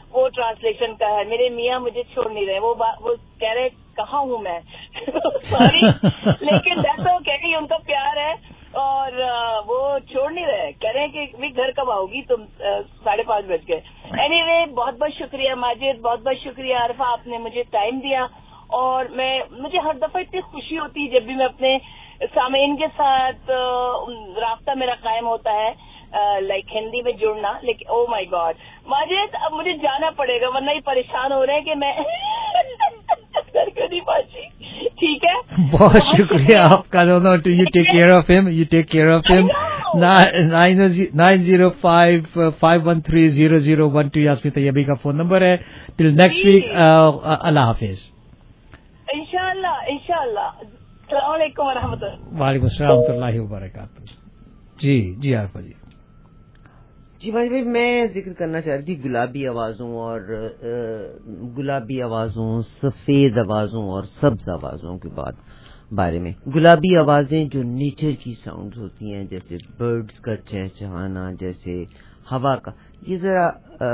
وہ ٹرانسلیشن کا ہے. میرے میاں مجھے چھوڑ نہیں رہے, وہ وہ کہہ رہے کہاں ہوں میں, سوری, لیکن دیٹس اوکے, ان کا پیار ہے اور وہ چھوڑ نہیں رہے, کہہ رہے ہیں کہ بھی گھر کب آؤ گی تم, ساڑھے پانچ بج کے. اینی وے بہت بہت شکریہ ماجد, بہت بہت شکریہ عارفہ, آپ نے مجھے ٹائم دیا. اور میں مجھے ہر دفعہ اتنی خوشی ہوتی ہے جب بھی میں اپنے سامعین کے ساتھ رابطہ میرا قائم ہوتا ہے, لائک ہندی میں جڑنا. لیکن او مائی گاڈ ماجد, اب مجھے جانا پڑے گا ورنہ یہ پریشان ہو رہے ہیں کہ میں گھر کو نہیں پہنچی. ٹھیک ہے, بہت شکریہ آپ کا دونوں. To you take care of ہم, یو ٹیک کیئر آف ہم. Nine zero five five one three zero zero one two Yasmin Taibi کا فون نمبر ہے. ٹل نیکسٹ ویک, اللہ حافظ. انشاءاللہ انشاءاللہ. السلام علیکم ورحمۃ اللہ. وعلیکم السلام ورحمۃ اللہ وبرکاتہ. جی جی عارفہ جی. جی بھائی بھائی میں ذکر کرنا چاہ رہی تھی گلابی آوازوں اور گلابی آوازوں, سفید آوازوں اور سبز آوازوں کے بعد بارے میں. گلابی آوازیں جو نیچر کی ساؤنڈ ہوتی ہیں, جیسے برڈز کا چہچہانا, جیسے ہوا کا, یہ ذرا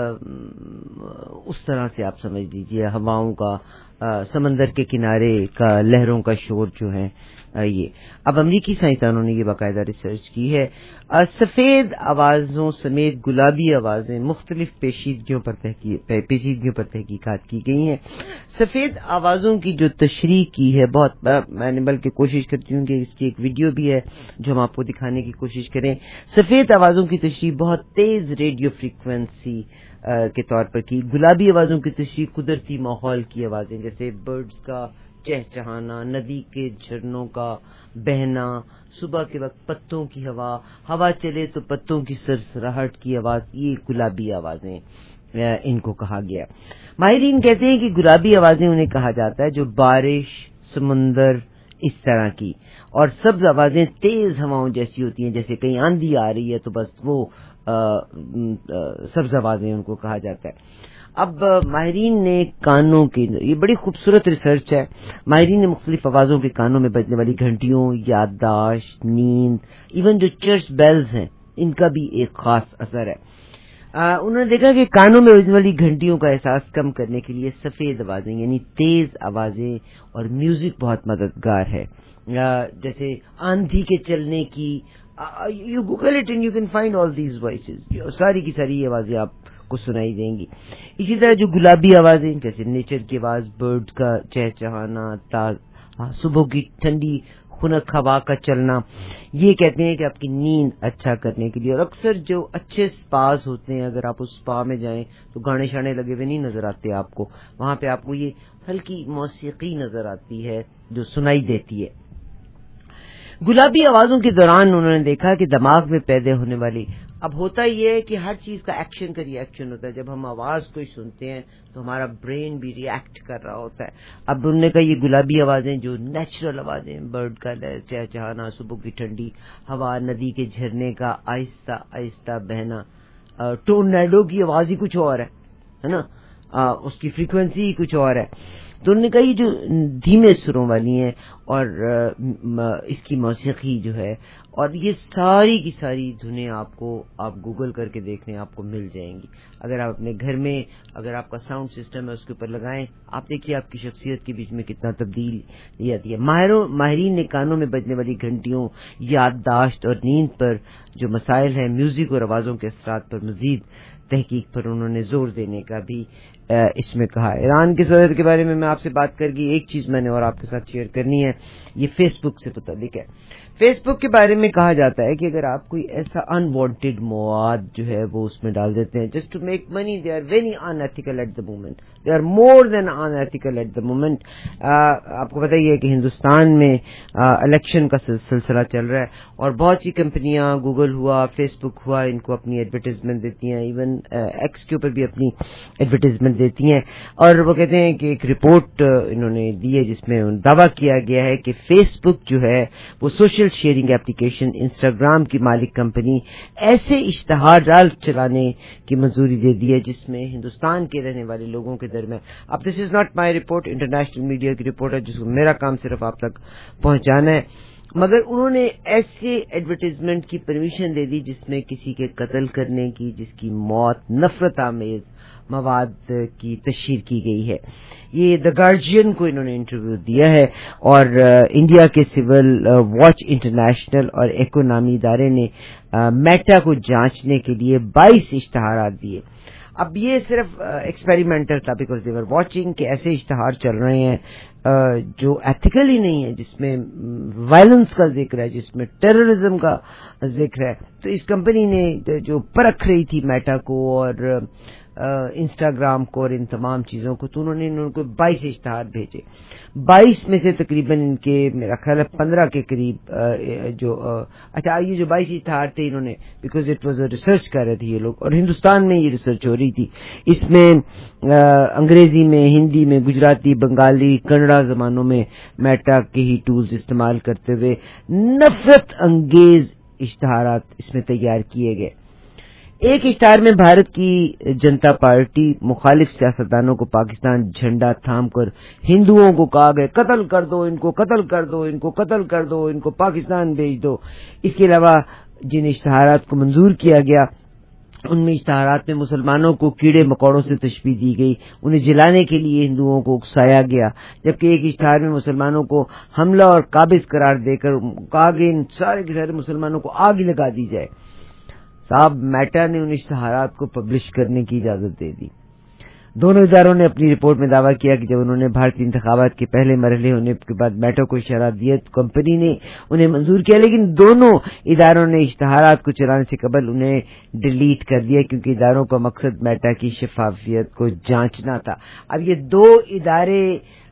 اس طرح سے آپ سمجھ لیجئے ہواؤں کا, سمندر کے کنارے کا لہروں کا شور جو ہے یہ. اب امریکی سائنسدانوں نے یہ باقاعدہ ریسرچ کی ہے. سفید آوازوں سمیت گلابی آوازیں مختلف پیچیدگیوں پر پیچیدگیوں پر تحقیقات کی گئی ہیں. سفید آوازوں کی جو تشریح کی ہے, بہت میں نے بلکہ کوشش کرتی ہوں کہ اس کی ایک ویڈیو بھی ہے جو ہم آپ کو دکھانے کی کوشش کریں. سفید آوازوں کی تشریح بہت تیز ریڈیو فریکوینسی کے طور پر کی. گلابی آوازوں کی تشریح قدرتی ماحول کی آوازیں, جیسے برڈز کا چہچہانا, ندی کے جھرنوں کا بہنا, صبح کے وقت پتوں کی ہوا, ہوا چلے تو پتوں کی سرسراہٹ کی آواز, یہ گلابی آوازیں ان کو کہا گیا. ماہرین کہتے ہیں کہ گلابی آوازیں انہیں کہا جاتا ہے جو بارش, سمندر, اس طرح کی, اور سبز آوازیں تیز ہواؤں جیسی ہوتی ہیں, جیسے کہیں آندھی آ رہی ہے تو بس وہ سبز آوازیں ان کو کہا جاتا ہے. اب ماہرین نے کانوں کی, یہ بڑی خوبصورت ریسرچ ہے, ماہرین نے مختلف آوازوں کے کانوں میں بجنے والی گھنٹیوں, یادداشت, نیند, ایون جو چرچ بیلز ہیں ان کا بھی ایک خاص اثر ہے. آ, انہوں نے دیکھا کہ کانوں میں بجنے والی گھنٹیوں کا احساس کم کرنے کے لیے سفید آوازیں یعنی تیز آوازیں اور میوزک بہت مددگار ہے. آ, جیسے آندھی کے چلنے کی, you Google it and you can find all these voices, ساری کی ساری آوازیں آپ کو سنائی دیں گی. اسی طرح جو گلابی آوازیں جیسے نیچر کی آواز, برڈ کا چہچہانا, صبح کی ٹھنڈی خنک ہوا کا چلنا, یہ کہتے ہیں کہ آپ کی نیند اچھا کرنے کے لیے. اور اکثر جو اچھے سپاز ہوتے ہیں, اگر آپ اس سپا میں جائیں تو گانے شانے لگے ہوئے نہیں نظر آتے آپ کو, وہاں پہ آپ کو یہ ہلکی موسیقی نظر آتی ہے جو سنائی دیتی ہے. گلابی آوازوں کے دوران انہوں نے دیکھا کہ دماغ میں پیدا ہونے والی, اب ہوتا یہ ہے کہ ہر چیز کا ایکشن کا ری ایکشن ہوتا ہے. جب ہم آواز کوئی سنتے ہیں تو ہمارا برین بھی ری ایکٹ کر رہا ہوتا ہے. اب انہوں نے کہا یہ گلابی آوازیں جو نیچرل آوازیں, برڈ کا چہچہانا, صبح کی ٹھنڈی ہوا, ندی کے جھرنے کا آہستہ آہستہ بہنا, ٹورنیڈو کی آواز ہی کچھ اور ہے نا, اس کی فریکوینسی ہی کچھ اور ہے. تو انہوں نے کہا یہ جو دھیمے سروں والی ہیں اور اس کی موسیقی جو ہے, اور یہ ساری کی ساری دھنیں آپ کو آپ گوگل کر کے دیکھ لیں, آپ کو مل جائیں گی. اگر آپ اپنے گھر میں اگر آپ کا ساؤنڈ سسٹم ہے اس کے اوپر لگائیں, آپ دیکھیے آپ کی شخصیت کے بیچ میں کتنا تبدیلی آتی ہے. ماہروں ماہرین نے کانوں میں بجنے والی گھنٹیوں, یادداشت اور نیند پر جو مسائل ہیں, میوزک اور آوازوں کے اثرات پر مزید تحقیق پر انہوں نے زور دینے کا بھی اس میں کہا. ایران کے صدر کے بارے میں میں آپ سے بات کر گئی, ایک چیز میں نے اور آپ کے ساتھ شیئر کرنی ہے, یہ فیس بک سے متعلق ہے. فیس بک کے بارے میں کہا جاتا ہے کہ اگر آپ کوئی ایسا ان وانٹیڈ مواد جو ہے وہ اس میں ڈال دیتے ہیں just to make money, they are very unethical at the moment, they are more than unethical at the moment. آپ کو پتہ ہی ہے کہ ہندوستان میں الیکشن کا سلسلہ چل رہا ہے اور بہت سی کمپنیاں, گوگل ہوا, فیس بک ہوا, ان کو اپنی ایڈورٹائزمنٹ دیتی ہیں, ایون ایکس کے اوپر بھی اپنی ایڈورٹائزمنٹ دیتی ہیں. اور وہ کہتے ہیں کہ ایک رپورٹ انہوں نے دی ہے جس میں دعویٰ کیا گیا ہے کہ فیس بک جو ہے وہ سوشل شیئرنگ ایپلیکیشن انسٹاگرام کی مالک کمپنی ایسے اشتہارات چلانے کی منظوری دے دی ہے جس میں ہندوستان کے رہنے والے لوگوں کے درمیان, اب this is not my report, international media کی رپورٹ ہے جس کو میرا کام صرف آپ تک پہنچانا ہے, مگر انہوں نے ایسے ایڈورٹائزمنٹ کی پرمیشن دے دی جس میں کسی کے قتل کرنے کی, جس کی موت نفرت آمیز مواد کی تشہیر کی گئی ہے. یہ دا گارجین کو انہوں نے انٹرویو دیا ہے اور انڈیا کے سول واچ انٹرنیشنل اور اکنامی ادارے نے میٹا کو جانچنے کے لیے بائیس اشتہارات دیے. اب یہ صرف ایکسپیریمنٹل تھا بیکاز دے ور واچنگ کہ ایسے اشتہار چل رہے ہیں جو ایتھیکل ہی نہیں ہے, جس میں وائلنس کا ذکر ہے, جس میں ٹیررزم کا ذکر ہے. تو اس کمپنی نے جو پرکھ رہی تھی میٹا کو اور انسٹاگرام کو اور ان تمام چیزوں کو, تو انہوں نے ان کو بائیس اشتہار بھیجے. بائیس میں سے تقریباً ان کے میرا خیال ہے پندرہ کے قریب جو اچھا یہ جو بائیس اشتہار تھے انہوں نے because it was a research کر رہے تھے یہ لوگ, اور ہندوستان میں یہ ریسرچ ہو رہی تھی. اس میں انگریزی میں, ہندی میں, گجراتی, بنگالی, کنڑا زبانوں میں میٹا کے ہی ٹولز استعمال کرتے ہوئے نفرت انگیز اشتہارات اس میں تیار کیے گئے. ایک اشتہار میں بھارت کی جنتا پارٹی مخالف سیاستدانوں کو پاکستان جھنڈا تھام کر ہندوؤں کو کہا گیا قتل کر دو, ان کو قتل کر دو, ان کو قتل کر دو, ان کو پاکستان بھیج دو. اس کے علاوہ جن اشتہارات کو منظور کیا گیا ان میں اشتہارات میں مسلمانوں کو کیڑے مکوڑوں سے تشبیہ دی گئی, انہیں جلانے کے لیے ہندوؤں کو اکسایا گیا, جبکہ ایک اشتہار میں مسلمانوں کو حملہ اور قابض قرار دے کر کہا گیا ان سارے کے سارے مسلمانوں کو آگ ہی لگا دی جائے. صاحب میٹا نے ان اشتہارات کو پبلش کرنے کی اجازت دے دی. دونوں اداروں نے اپنی رپورٹ میں دعویٰ کیا کہ جب انہوں نے بھارتی انتخابات کے پہلے مرحلے ہونے کے بعد میٹا کو اشارات دیا تو کمپنی نے انہیں منظور کیا, لیکن دونوں اداروں نے اشتہارات کو چلانے سے قبل انہیں ڈیلیٹ کر دیا کیونکہ اداروں کا مقصد میٹا کی شفافیت کو جانچنا تھا. اب یہ دو ادارے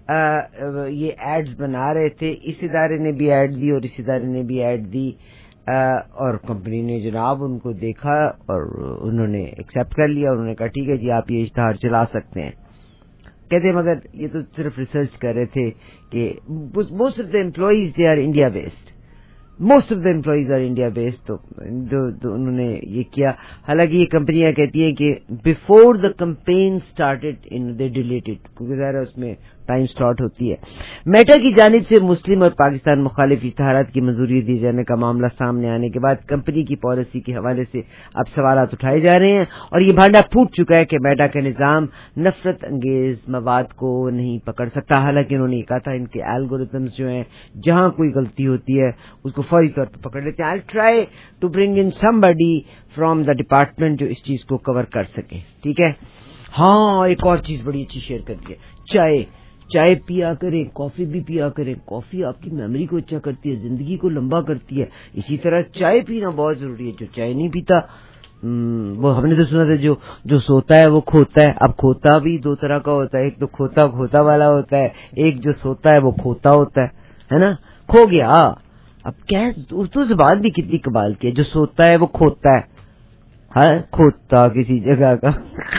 یہ ایڈز بنا رہے تھے, اس ادارے نے بھی ایڈ دی اور اس ادارے نے بھی ایڈ دی, اور کمپنی نے جناب ان کو دیکھا اور انہوں نے ایکسپٹ کر لیا. انہوں نے کہا ٹھیک ہے جی آپ یہ اشتہار چلا سکتے ہیں. کہتے مگر یہ تو صرف ریسرچ کر رہے تھے کہ most of the employees they are India based, most of the employees are India based. تو انہوں نے یہ کیا. حالانکہ یہ کمپنیاں کہتی ہیں کہ before the campaign started in they deleted, کیونکہ ظاہر اس میں ٹائم سٹارٹ ہوتی ہے. میٹا کی جانب سے مسلم اور پاکستان مخالف اشتہارات کی منظوری دیے جانے کا معاملہ سامنے آنے کے بعد کمپنی کی پالیسی کے حوالے سے اب سوالات اٹھائے جا رہے ہیں اور یہ بھانڈا پھوٹ چکا ہے کہ میٹا کا نظام نفرت انگیز مواد کو نہیں پکڑ سکتا. حالانکہ انہوں نے یہ کہا تھا ان کے الگورتھمز جو ہیں جہاں کوئی غلطی ہوتی ہے اس کو فوری طور پر پکڑ لیتے ہیں. I try to bring in somebody from the department جو اس چیز کو کور کر سکے. ٹھیک ہے. ہاں ایک اور چیز بڑی اچھی شیئر کر کے, چائے چائے پیا کریں, کافی بھی پیا کریں. کافی آپ کی میموری کو اچھا کرتی ہے, زندگی کو لمبا کرتی ہے. اسی طرح چائے پینا بہت ضروری ہے. جو چائے نہیں پیتا وہ ہم نے تو سنا تھا جو جو سوتا ہے وہ کھوتا ہے. اب کھوتا بھی دو طرح کا ہوتا ہے, ایک تو کھوتا کھوتا والا ہوتا ہے, ایک جو سوتا ہے وہ کھوتا ہوتا ہے, ہے نا. کھو گیا. اب کیا اردو زبان بھی کتنی کمال کی ہے. جو سوتا ہے وہ کھوتا ہے, ہاں کھوتا کسی جگہ کا.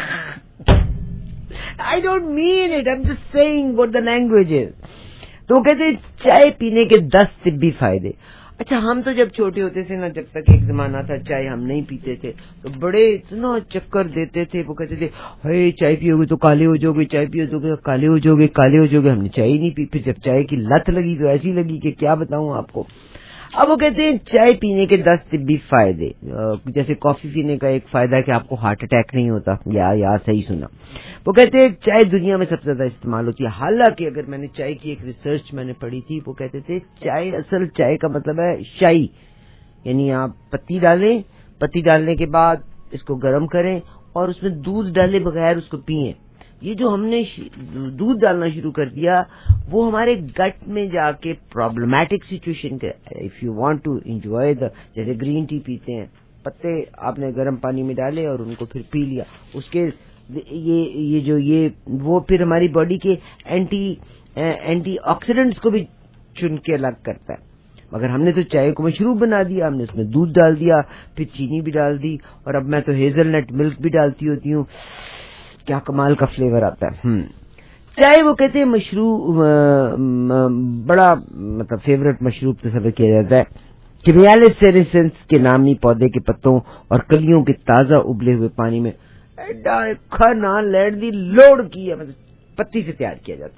I don't mean it, I'm just saying what the language is. تو وہ کہتے ہیں چائے پینے کے دس طبی فائدے. اچھا ہم تو جب چھوٹے ہوتے تھے نا, جب تک ایک زمانہ تھا چائے ہم نہیں پیتے تھے تو بڑے اتنا چکر دیتے تھے. وہ کہتے تھے ہے چائے پیو گے تو کالے ہو جاؤ گے, چائے پیو تو کالے ہو جاؤ گے, کالے ہو جاؤ گے. ہم نے چائے نہیں پی. پھر جب چائے کی لت لگی تو ایسی لگی کہ کیا بتاؤں آپ کو. اب وہ کہتے ہیں چائے پینے کے دس طبی فائدے. جیسے کافی پینے کا ایک فائدہ ہے کہ آپ کو ہارٹ اٹیک نہیں ہوتا. یا یار صحیح سنا. وہ کہتے ہیں چائے دنیا میں سب سے زیادہ استعمال ہوتی ہے. حالانکہ اگر میں نے چائے کی ایک ریسرچ میں نے پڑھی تھی, وہ کہتے تھے چائے اصل چائے کا مطلب ہے شائی, یعنی آپ پتی ڈالیں, پتی ڈالنے کے بعد اس کو گرم کریں اور اس میں دودھ ڈالے بغیر اس کو پئیں. یہ جو ہم نے دودھ ڈالنا شروع کر دیا وہ ہمارے گٹ میں جا کے پرابلمٹک سچویشن کے, if you want to enjoy the, جیسے گرین ٹی پیتے ہیں, پتے آپ نے گرم پانی میں ڈالے اور ان کو پھر پی لیا, اس کے یہ یہ جو یہ وہ پھر ہماری باڈی کے اینٹی اینٹی آکسیڈنٹس کو بھی چن کے الگ کرتا ہے. مگر ہم نے تو چائے کو مشروب بنا دیا, ہم نے اس میں دودھ ڈال دیا, پھر چینی بھی ڈال دی, اور اب میں تو ہیزل نٹ ملک بھی ڈالتی ہوتی ہوں. کیا کمال کا فلیور آتا ہے. ہم چائے وہ کہتے ہیں مشروب بڑا مطلب فیوریٹ مشروب تصور کیا جاتا ہے. کیمیالس سیریسنس کے نامی پودے کے پتوں اور کلیوں کے تازہ ابلے ہوئے پانی میں ایڈا کھانا لیڈ دی لوڑ کی ہے, مطلب پتی سے تیار کیا جاتا ہے.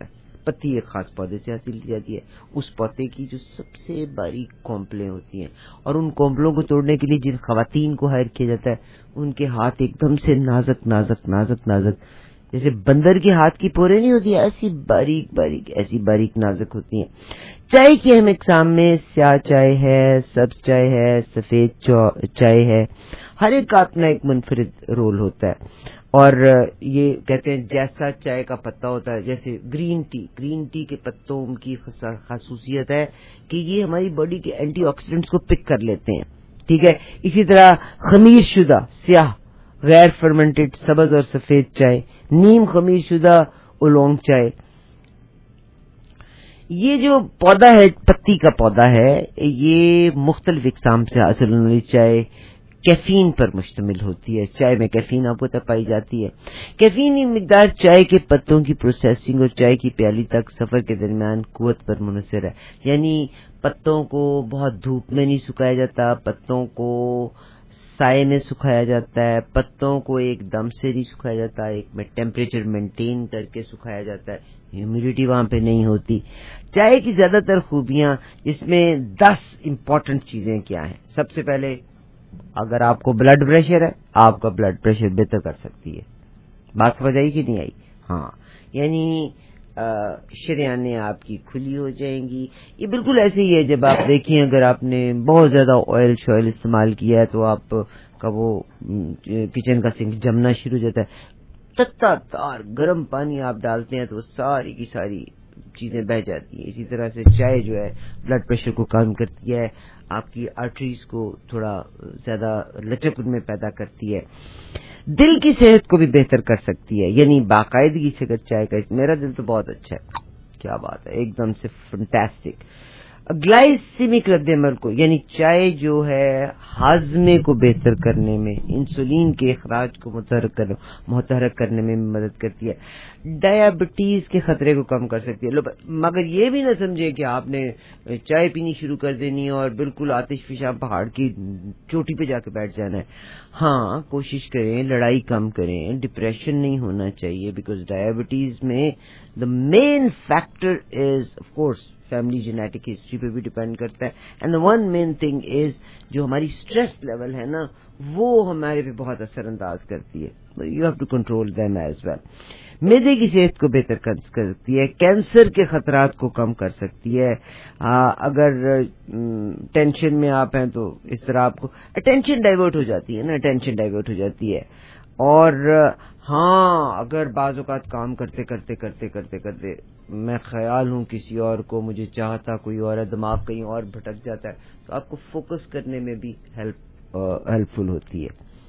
پتی ایک خاص پودے سے حاصل کی جاتی ہے. اس پودے کی جو سب سے باریک کونپلیں ہوتی ہیں, اور ان کونپلوں کو توڑنے کے لیے جن خواتین کو ہائر کیا جاتا ہے ان کے ہاتھ ایک دم سے نازک نازک نازک نازک, جیسے بندر کے ہاتھ کی پورے نہیں ہوتی, ایسی باریک باریک ایسی باریک نازک ہوتی ہیں. چائے کی اہم اقسام میں سیاہ چائے ہے, سبز چائے ہے, سفید چائے ہے. ہر ایک کا اپنا ایک منفرد رول ہوتا ہے. اور یہ کہتے ہیں جیسا چائے کا پتا ہوتا ہے, جیسے گرین ٹی, گرین ٹی کے پتوں کی خصوصیت ہے کہ یہ ہماری باڈی کے اینٹی آکسیڈنٹس کو پک کر لیتے ہیں. ٹھیک ہے. اسی طرح خمیر شدہ سیاہ غیر فرمنٹڈ سبز اور سفید چائے, نیم خمیر شدہ اولونگ چائے. یہ جو پودا ہے, پتی کا پودا ہے, یہ مختلف اقسام سے حاصل ہونے والی چائے کیفین پر مشتمل ہوتی ہے. چائے میں کیفین آپ کو تک پائی جاتی ہے. کیفین کی مقدار چائے کے پتوں کی پروسیسنگ اور چائے کی پیالی تک سفر کے درمیان قوت پر منحصر ہے. یعنی پتوں کو بہت دھوپ میں نہیں سکھایا جاتا, پتوں کو سائے میں سکھایا جاتا ہے, پتوں کو ایک دم سے نہیں سکھایا جاتا, ایک میں ٹیمپریچر مینٹین کر کے سکھایا جاتا ہے, ہیومیڈیٹی وہاں پہ نہیں ہوتی. چائے کی زیادہ تر خوبیاں, اس میں دس امپورٹنٹ چیزیں کیا ہیں. سب سے پہلے, اگر آپ کو بلڈ پریشر ہے, آپ کا بلڈ پریشر بہتر کر سکتی ہے. بات سمجھ آئی کہ نہیں آئی؟ ہاں, یعنی شریانیں آپ کی کھلی ہو جائیں گی. یہ بالکل ایسے ہی ہے جب آپ دیکھیں اگر آپ نے بہت زیادہ آئل شوائل استعمال کیا ہے تو آپ کا وہ کچن کا سنک جمنا شروع ہو جاتا ہے. تتا تار گرم پانی آپ ڈالتے ہیں تو ساری کی ساری چیزیں بہہ جاتی ہیں. اسی طرح سے چائے جو ہے بلڈ پریشر کو کم کرتی ہے, آپ کی آرٹریز کو تھوڑا زیادہ لچک ان میں پیدا کرتی ہے, دل کی صحت کو بھی بہتر کر سکتی ہے. یعنی باقاعدگی سے اگر چائے کا, میرا دل تو بہت اچھا ہے, کیا بات ہے, ایک دم سے فنٹاسٹک. گلائسیمک رد عمل کو, یعنی چائے جو ہے ہاضمے کو بہتر کرنے میں, انسولین کے اخراج کو متحرک کرنے متحرک کرنے میں مدد کرتی ہے. ڈائبٹیز کے خطرے کو کم کر سکتی ہے. مگر یہ بھی نہ سمجھے کہ آپ نے چائے پینی شروع کر دینی اور بالکل آتش فشاں پہاڑ کی چوٹی پہ جا کے بیٹھ جانا ہے. ہاں, کوشش کریں, لڑائی کم کریں, ڈپریشن نہیں ہونا چاہیے, بیکاز ڈائبٹیز میں the main factor is of course family genetic history پہ بھی ڈیپینڈ کرتا ہے. And the one main thing is جو ہماری اسٹریس لیول ہے نا, وہ ہمارے پہ بہت اثر انداز کرتی ہے. You have to control them as well. معدے کی صحت کو بہتر کر سکتی ہے, کینسر کے خطرات کو کم کر سکتی ہے. اگر ٹینشن میں آپ ہیں تو اس طرح آپ کو اٹینشن ڈائیورٹ ہو جاتی ہے نا, اٹینشن ڈائیورٹ ہو جاتی ہے. اور ہاں, اگر بعض اوقات کام کرتے کرتے کرتے کرتے کرتے میں خیال ہوں کسی اور کو, مجھے چاہتا کوئی اور ہے, دماغ کہیں اور بھٹک جاتا ہے, تو آپ کو فوکس کرنے میں بھی ہیلپ ہیلپ فل ہوتی ہے.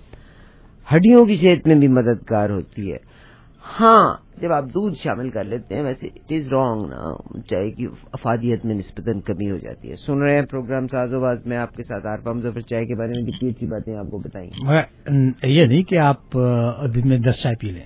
ہڈیوں کی صحت میں بھی مددگار ہوتی ہے. ہاں, جب آپ دودھ شامل کر لیتے ہیں, ویسے اٹ از رانگ نا, چائے کی افادیت میں نسبتاً کمی ہو جاتی ہے. سن رہے ہیں پروگرام ساز و باز, میں آپ کے ساتھ عارفہ مظفر چائے کے بارے میں کتنی اچھی باتیں آپ کو بتائیں. یہ نہیں کہ آپ دن میں دس چائے پی لیں,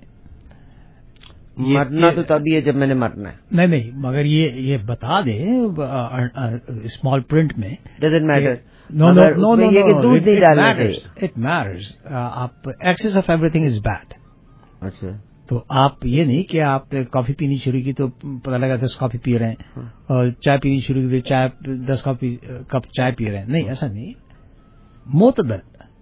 مرنا تو تبھی ہے جب میں نے مرنا ہے. نہیں نہیں, مگر یہ یہ بتا دیں اسمال پرنٹ میں, doesn't matter. No no no no, یہ کہ دودھ نہیں ڈالنا چاہیے. It matters. آپ excess of everything is bad. اچھا, تو آپ یہ نہیں کہ آپ نے کافی پینی شروع کی تو پتہ لگا دس کافی پی رہے ہیں, اور چائے پینی شروع کی تو چائے دس کافی کپ چائے پی رہے ہیں. نہیں, ایسا نہیں. معتدل.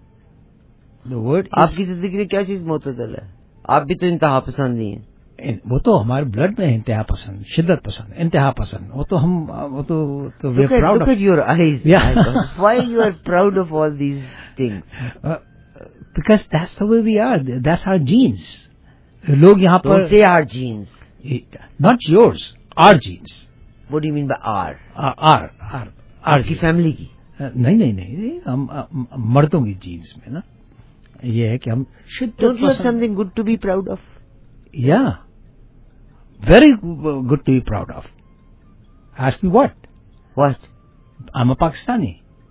آپ کی زندگی میں کیا چیز معتدل ہے؟ آپ بھی تو انتہا پسند ہی ہیں. وہ تو ہمارے بلڈ میں انتہا پسند, شدت پسند, انتہا پسند. وہ تو ہم وہ تو we are proud of your eyes. Why you are proud of all these things? Because that's the way we are, that's our genes. لوگ یہاں پر say our genes, not yours, our genes. What do you mean by our? our our our کی family کی؟ نہیں نہیں نہیں, ہم مردوں کی جینز میں نا یہ ہے کہ ہم شدت. Don't you have something good to be proud of? Yeah, very good to be proud of. Ask me what? What? I'm a Pakistani.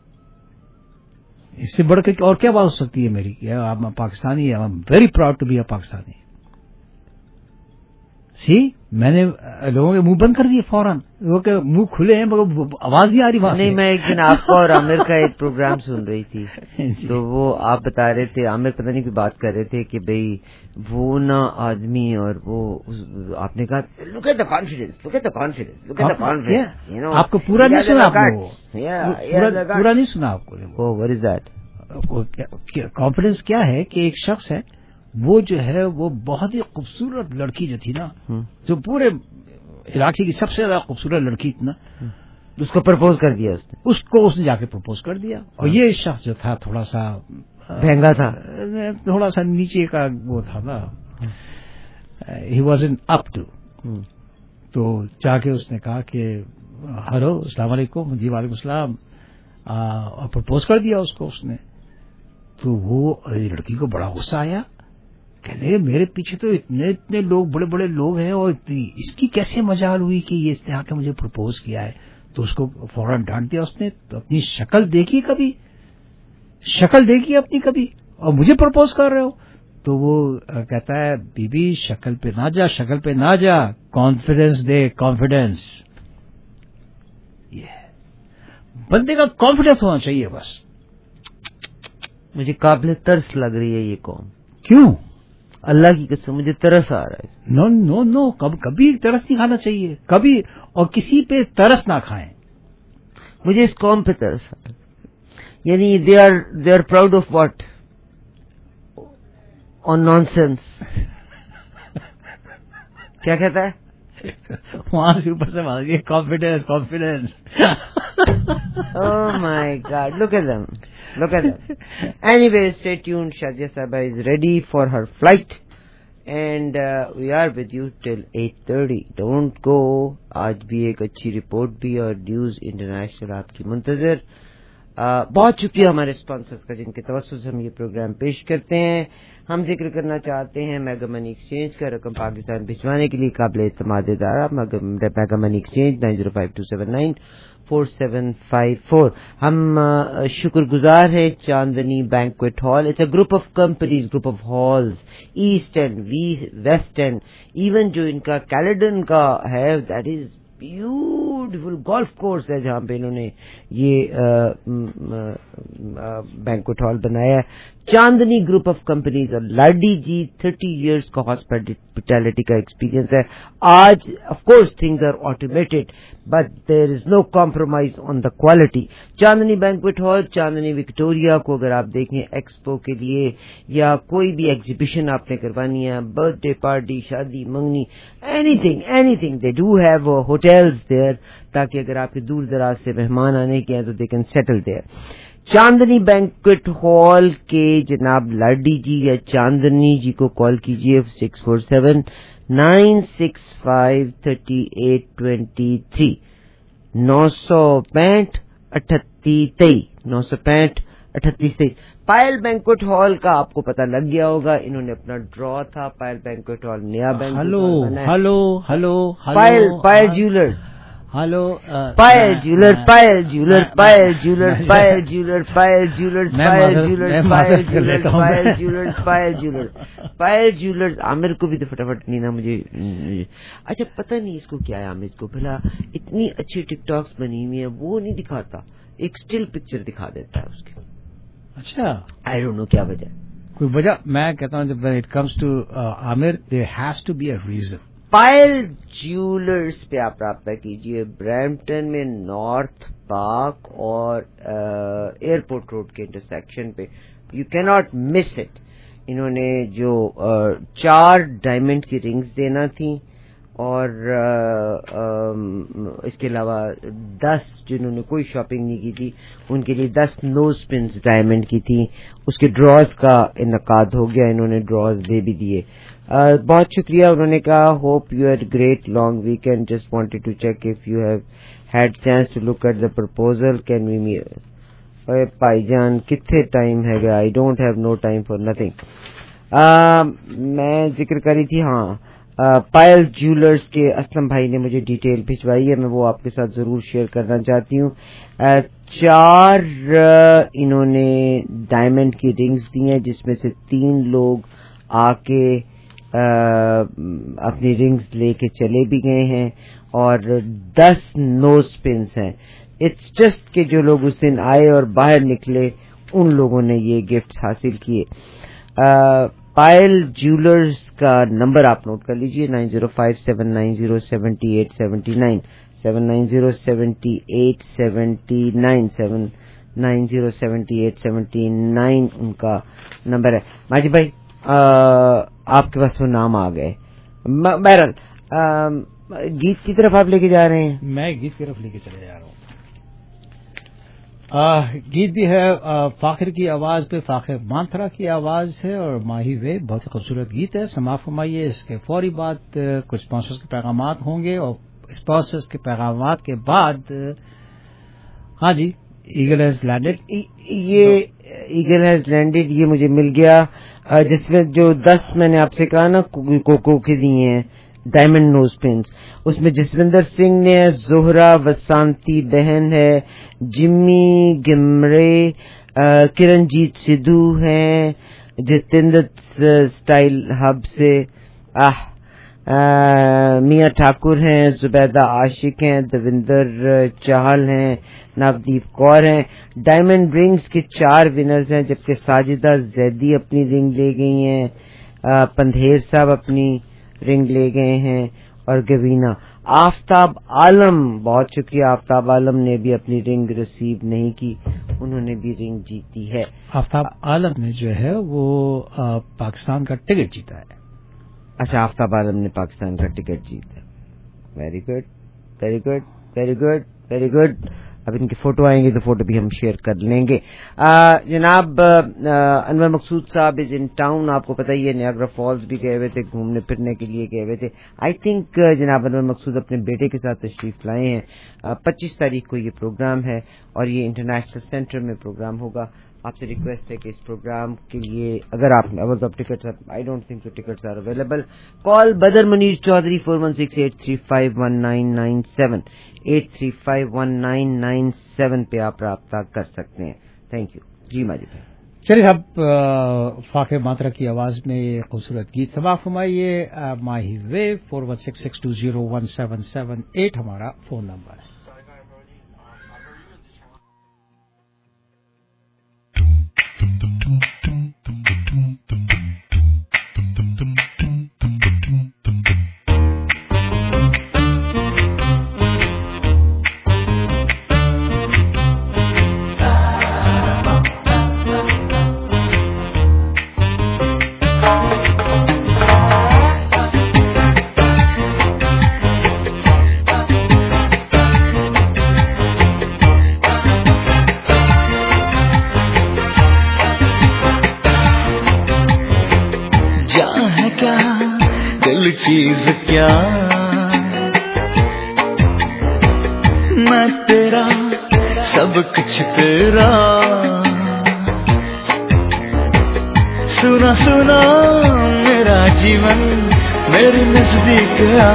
اس سے بڑھ کے اور کیا بات ہو سکتی ہے میری کہ I'm a Pakistani. I'm very proud to be a Pakistani. سی میں نے لوگوں کے منہ بند کر دیے فوراً, وہ کہ منہ کھلے ہیں مگر آواز نہیں آ رہی وہاں. نہیں, میں ایک دن آپ کا اور عامر کا ایک پروگرام سن رہی تھی, تو وہ آپ بتا رہے تھے, عامر پتہ نہیں کوئی بات کر رہے تھے کہ بھئی وہ نا آدمی, اور وہ آپ نے کہا look at the confidence, look at the confidence, look at the confidence, you know. آپ کو پورا نہیں سنا, آپ کو پورا نہیں سنا آپ کو. وٹ از دیٹ کانفیڈینس کیا ہے کہ ایک شخص ہے, وہ جو ہے وہ بہت ہی خوبصورت لڑکی جو تھی نا, جو پورے علاقے کی سب سے زیادہ خوبصورت لڑکی تھی نا, اس کو پرپوز کر دیا, اس نے اس کو اس نے جا کے پرپوز کر دیا. اور یہ شخص جو تھا تھوڑا سا مہنگا تھا, تھوڑا سا نیچے کا وہ تھا نا, he was in up to. تو جا کے اس نے کہا کہ ہلو السلام علیکم, جی وعلیکم السلام, اور پرپوز کر دیا اس کو اس نے. تو وہ لڑکی کو بڑا غصہ آیا, کہنے میرے پیچھے تو اتنے اتنے لوگ, بڑے بڑے لوگ ہیں, اور اس کی کیسے مجال ہوئی کہ یہ اس نے آ کے مجھے پرپوز کیا ہے. تو اس کو فوراً ڈانٹ دیا اس نے. تو اپنی شکل دیکھی کبھی, شکل دیکھی اپنی کبھی, اور مجھے پرپوز کر رہے ہو. تو وہ کہتا ہے بی بی شکل پہ نہ جا, شکل پہ نہ جا, کانفیڈینس دے, کانفیڈینس. یہ بندے کا کانفیڈینس ہونا چاہیے بس. مجھے قابل ترس لگ رہی ہے یہ قوم. کیوں؟ اللہ کی قسم مجھے ترس آ رہا ہے. نو نو نو کبھی ترس نہیں کھانا چاہیے, کبھی, اور کسی پہ ترس نہ کھائیں. مجھے اس قوم پہ ترس آ رہا ہے. یعنی they are they are proud of what, on nonsense. کیا کہتا ہے وہاں سے اوپر سے مانگیے confidence, confidence. Oh my God, look at them. Look at them. Anyway, stay tuned. Shazia Saba is ready for her flight. And uh, we are with you till eight thirty. Don't go. آج بھی ایک اچھی report بھی اور news international آپ کی منتظر. uh, بہت شکریہ ہمارے اسپانسرز کا جن کے توسط سے ہم یہ پروگرام پیش کرتے ہیں. ہم ذکر کرنا چاہتے ہیں میگا منی ایکسچینج کا. رقم پاکستان بھجوانے کے لیے قابل اعتماد ادارہ Mega Money Exchange nine zero five two seven nine four seven five four. ہم شکر گزار ہیں Chandni banquet hall. It's a group of companies, group of halls, east end west end, even جو ان کا کیلیڈن کا ہے, that is beautiful golf course ہے جہاں پہ انہوں نے یہ بینکویٹ ہال بنایا ہے. چاندنی گروپ آف کمپنیز اور لاڈی جی تھرٹی ایئرس کا ہاسپٹیلٹی کا ایکسپیرینس ہے. آج of course things are automated but there is no compromise on the quality. Chandni banquet hall, Chandni Victoria کو اگر آپ دیکھیں ایکسپو کے لیے یا کوئی بھی ایگزیبیشن آپ نے کروانی ہے, برتھ ڈے پارٹی, شادی, منگنی, anything anything they do have hotels there, تاکہ اگر آپ کے دور دراز سے مہمان آنے کے ہیں تو they can settle there. Chandni banquet hall کے جناب لاڈی جی یا چاندنی جی کو کال کیجیے six four seven nine six five thirty eight twenty three, نو سو پینٹ اٹھتی تئی, نو سو پینٹ اٹھتی تئی. پائل بینکویٹ ہال کا آپ کو پتہ لگ گیا ہوگا, انہوں نے اپنا ڈرا تھا. پائل بینکویٹ ہال نیا banquet hello hello hello Payal Payal jewellers, hello Payal jeweller, Payal jeweller, Payal jeweller, Payal jeweller, Payal jeweller, Payal jeweller, Payal jeweller, Payal jeweller, Payal jeweller, Payal jeweller. Aamir کو بھی تو فٹافٹ نہیں نا مجھے. اچھا پتہ نہیں اس کو کیا ہے عامر کو, بھلا اتنی اچھی ٹک ٹاکس بنی ہوئی ہے, وہ نہیں دکھاتا, ایک اسٹل پکچر دکھا دیتا ہے اس کی. اچھا آئی ڈونٹ نو کیا وجہ, کوئی وجہ. میں کہتا ہوں جب it comes to Aamir there has to be a reason. Payal jewellers پہ آپ رابطہ کیجئے, برمپٹن میں نارتھ پارک اور ایئرپورٹ روڈ کے انٹرسیکشن پہ. You key not miss it. انہوں نے جو چار ڈائمنڈ کی رنگز دینا تھیں اور اس کے علاوہ دس جنہوں نے کوئی شاپنگ نہیں کی تھی ان کے لیے دس نوز پنس ڈائمنڈ کی تھی. اس کے ڈراز کا انعقاد ہو گیا, انہوں نے ڈراز دے بھی دیے. Uh, بہت شکریہ. انہوں نے کہا hope you had great long weekend, just wanted to check if you have had chance to look at the proposal, can we me. اے بھائی جان کتنے ٹائم ہے گا, I don't have no time for nothing. میں ذکر کری تھی ہاں پائل جیولرز کے اسلم بھائی نے مجھے ڈیٹیل بھجوائی ہے, میں وہ آپ کے ساتھ ضرور شیئر کرنا چاہتی ہوں. uh, چار uh, انہوں نے ڈائمنڈ کی رنگز دی ہیں جس میں سے تین لوگ آ کے اپنی رنگز لے کے چلے بھی گئے ہیں اور دس نوز پنس ہیں. اٹس جسٹ کہ جو لوگ اس دن آئے اور باہر نکلے ان لوگوں نے یہ گفٹس حاصل کیے. پائل جیولرز کا نمبر آپ نوٹ کر لیجئے nine zero five seven nine zero seventy eight seventy nine seven nine zero seventy eight seventy nine seven nine zero seventy eight seventy nine ان کا نمبر ہے. ماجد بھائی آپ کے پاس وہ نام آ گئے. بہرحال گیت کی طرف آپ لے کے جا رہے ہیں. میں گیت کی طرف لے کے چلے جا رہا ہوں. آ, گیت بھی ہے آ, فاخر کی آواز پہ, فاخر مانترا کی آواز ہے اور ماہی وے. بہت ہی خوبصورت گیت ہے. سماعت فرمائیے. اس کے فوری بعد کچھ اسپانسرز کے پیغامات ہوں گے اور اسپانسرز کے پیغامات کے بعد ہاں جی ایگل ہیز لینڈڈ. یہ ایگل ہیز لینڈڈ یہ مجھے مل گیا جس میں جو دس میں نے آپ سے کہا نا کوکو کے دیے ہیں ڈائمنڈ نوز پنس, اس میں جسوندر سنگھ نے زہرا وسانتی بہن ہے, جمی گمرے, کرنجیت سدھو ہیں, جتیندر اسٹائل ہب سے آہ میاں ٹھاکر ہیں, زبیدہ عاشق ہیں, دویندر چہل ہیں, نودیپ کور ہیں. ڈائمنڈ رنگز کے چار ونرز ہیں جبکہ ساجدہ زیدی اپنی رنگ لے گئی ہیں, پندھیر صاحب اپنی رنگ لے گئے ہیں اور گوینا. آفتاب عالم, بہت شکریہ آفتاب عالم نے بھی اپنی رنگ ریسیو نہیں کی, انہوں نے بھی رنگ جیتی ہے. آفتاب عالم نے جو ہے وہ پاکستان کا ٹکٹ جیتا ہے. اچھا آفتاب عالم نے پاکستان کا ٹکٹ جیتا. Very good very good very good very good. اب ان کی فوٹو آئیں گے تو فوٹو بھی ہم شیئر کر لیں گے. جناب انور مقصود صاحب از ان ٹاؤن. آپ کو پتہ ہی ہے نیاگرا فالز بھی گئے ہوئے تھے, گھومنے پھرنے کے لیے گئے ہوئے تھے. آئی تھنک جناب انور مقصود اپنے بیٹے کے ساتھ تشریف لائے ہیں. پچیس تاریخ کو یہ پروگرام ہے اور یہ انٹرنیشنل سینٹر میں پروگرام ہوگا. آپ سے ریکویسٹ ہے کہ اس پروگرام کے لیے اگر آپ tickets I don't think so tickets are available. Call Badar Munir Chaudhry four one six eight three five one nine nine seven eight three five one nine nine seven پہ آپ رابطہ کر سکتے ہیں. Thank you. جی ماجد بھائی. چلیے اب فاخر ماترا کی آواز میں خوبصورت گیت سماعت فرمائیے. ماہی وے four one six six two zero one seven seven eight ہمارا فون نمبر ہے. چیز کیا میں تیرا سب کچھ تیرا, سنا سنا میرا جیون میرے نزدیک آ.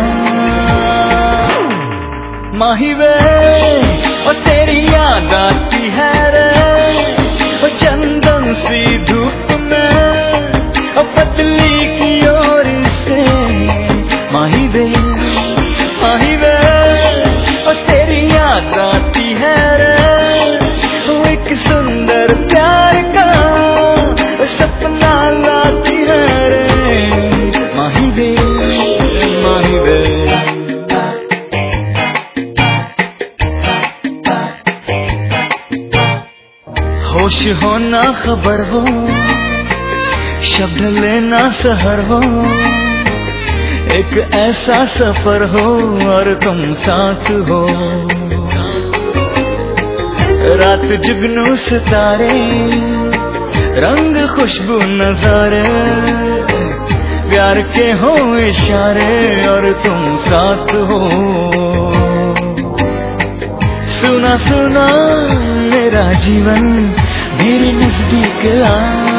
ماہی وے اور تیری یاد آتی ہے رے چندن سی دھوپ میں پتلی کی اور سے. ماہی وے ماہی وے اور تیری یاد آتی ہے رے ایک سندر پیار کا سپنا لاتی ہے رے. ماہی وے ماہی وے ہوش ہو نہ خبر ہو, شبد لینا سحر ہو, ایک ایسا سفر ہو اور تم ساتھ ہو. رات جگنو ستارے رنگ خوشبو نظارے, پیار کے ہو اشارے اور تم ساتھ ہو. سنا سنا میرا جیون میرے نزدیک آ.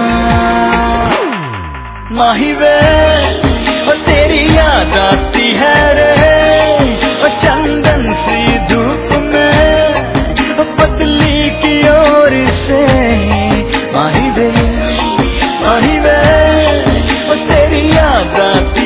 ماہی وے اور تیری یاد آتی ہے رے چندن سی دھوپ میں پتلی کی اور سے. ماہی وے ماہی وے اور تیری یاد آتی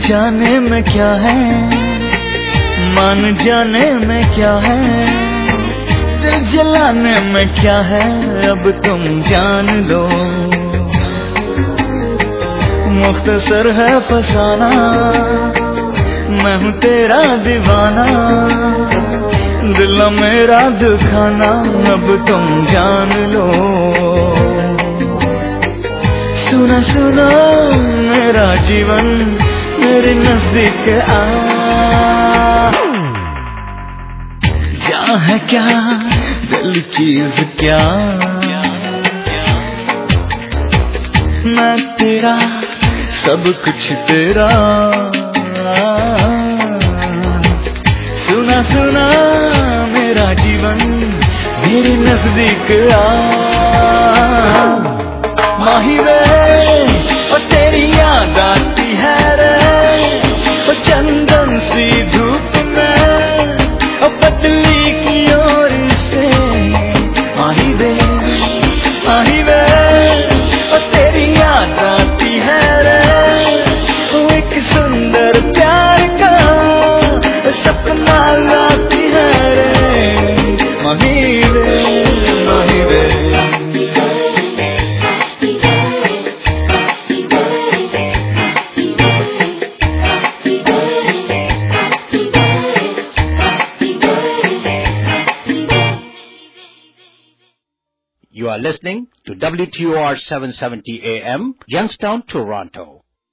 जाने में क्या है, मान जाने में क्या है, दिल जलाने में क्या है, अब तुम जान लो। मुख्तसर है फसाना, मैं हूँ तेरा दीवाना, दिल मेरा दुखाना, अब तुम जान लो। सुना सुना मेरा जीवन मेरे नजदीक आ, जा है क्या दिल चीज क्या, मैं तेरा सब कुछ तेरा। सुना सुना मेरा जीवन मेरे नजदीक आ, माही रे और तेरी याद आती है रे, और चंदन सी धूप में और पतली की ओर से, माही रे माही रे और तेरी याद आती है रे, वो एक सुंदर प्यार का सपना लाती है रे, माही रे माही रे। You are listening to W T O R seven seventy A M, Youngstown, Toronto.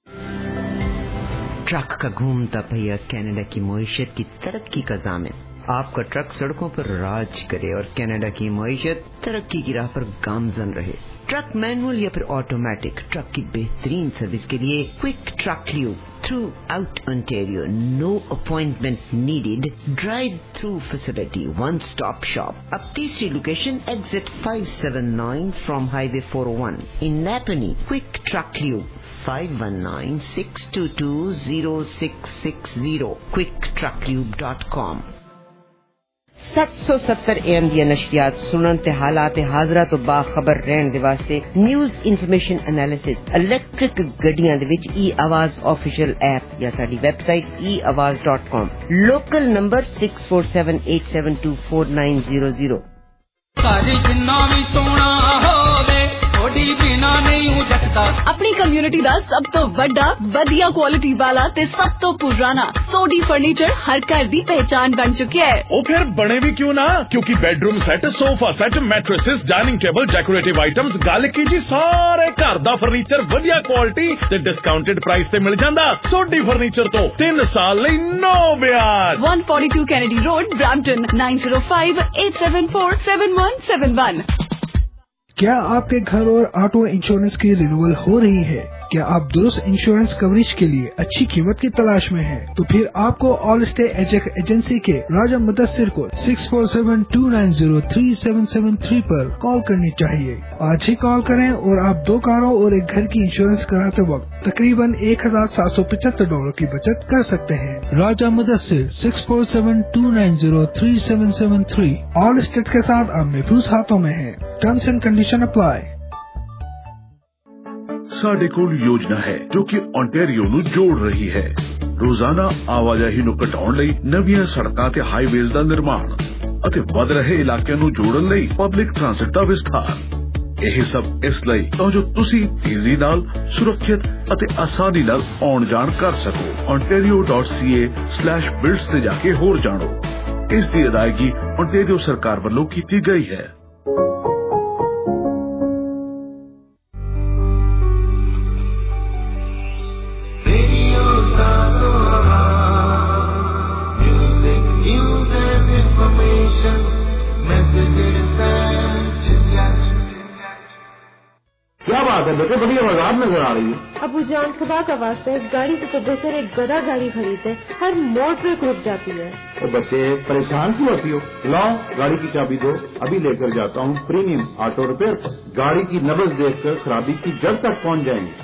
Truck का घूमता पहिया कनाडा की मईशत की तरक्की का ज़ामिन। आपका ट्रक सड़कों पर राज करे और कनाडा की मईशत तरक्की की राह पर गामजन रहे। ट्रक मैनुअल या फिर ऑटोमेटिक, ट्रक की बेहतरीन सर्विस के लिए Quick Truck Lube throughout Ontario, no appointment needed, drive through facility, one stop shop. अब तीसरी location exit five seven nine from highway four o one in Napanee. Quick Truck Lube five one nine, six two two, zero six six zero, quick truck lube dot com। सात सौ सत्तर am the नशरियात सुनन ते हालात हाजरा तो बाखबर रहन दे वास्ते news information analysis electric गड्डियां दे विच ई आवाज ऑफिशियल ऐप या साडी website e Awaaz dot com. Local number six four seven eight seven two four nine zero zero. सारी जिन्ना भी सोना होवे थोड़ी बिना नहीं हूं जचदा। अपनी कम्युनिटी दा सब तो बड़ा वधिया क्वालिटी वाला ते सब तो पुराना सोडी फर्नीचर हर घर दी पहचान बन चुका है। ओ फिर बने भी क्यों ना, क्योंकि bedroom set, sofa set, mattresses, dining table, decorative items, गल की जी सारे घर दा फर्नीचर वधिया क्वालिटी ते डिस्काउंटेड प्राइस ते मिल जांदा। सोडी फर्नीचर तो तीन साल लई नो ब्याज। One forty two Kennedy Road, Brampton, nine zero five eight seven four seven one seven one. क्या आपके घर और ऑटो इंश्योरेंस की रिन्यूअल हो रही है? क्या आप दुरुस्त इंश्योरेंस कवरेज के लिए अच्छी कीमत की तलाश में हैं? तो फिर आपको ऑल स्टे एजेक एजेंसी के राजा मुदस्सिर को six four seven two nine zero three seven seven three पर कॉल करनी चाहिए। आज ही कॉल करें और आप दो कारों और एक घर की इंश्योरेंस कराते वक्त तकरीबन एक हजार सात सौ पचहत्तर डॉलर की बचत कर सकते हैं। Raja Mudassir six four seven two nine zero three seven seven three Allstate के साथ अब महफूज हाथों में है। Terms and condition apply. ਸਾਡੇ ਕੋਲ ਯੋਜਨਾ ਹੈ ਜੋ ਕਿ ਓਨਟਾਰੀਓ ਨੂੰ ਜੋੜ ਰਹੀ ਹੈ। ਰੋਜ਼ਾਨਾ ਆਵਾਜਾਈ ਨੂੰ ਘਟਾਉਣ ਲਈ ਨਵੀਆਂ ਸੜਕਾਂ ਤੇ ਹਾਈਵੇਜ਼ ਦਾ ਨਿਰਮਾਣ ਅਤੇ ਵੱਧ ਰਹੇ ਇਲਾਕਿਆਂ ਨੂੰ ਜੋੜਨ ਲਈ ਪਬਲਿਕ ਟ੍ਰਾਂਸਪੋਰਟ ਦਾ ਵਿਸਥਾਰ। ਇਹ ਸਭ ਇਸ ਲਈ ਤਾਂ ਜੋ ਤੁਸੀਂ ਤੇਜ਼ੀ ਨਾਲ, ਸੁਰੱਖਿਅਤ ਅਤੇ ਆਸਾਨੀ ਨਾਲ ਆਉਣ ਜਾਣ ਕਰ ਸਕੋ। ontario dot c a slash builds ਤੇ ਜਾ ਕੇ ਹੋਰ ਜਾਣੋ। ਇਸ ਦੀ ਅਦਾਇਗੀ ਓਨਟਾਰੀਓ ਸਰਕਾਰ ਵੱਲੋਂ ਕੀਤੀ ਗਈ ਹੈ। क्या बात है बेटे, बड़ी आवाज नजर आ रही है। अबू जान खुदा का वास्ता है, इस गाड़ी से तो बेहतर एक गधा गाड़ी खरीदते, हर मोड़ पे रुक जाती है। तो बच्चे परेशान क्यों होती हो? लाओ गाड़ी की चाबी दो, अभी लेकर जाता हूँ प्रीमियम ऑटो रिपेयर पर। गाड़ी की नब्ज देखकर खराबी की जड़ तक पहुँच जाएंगे।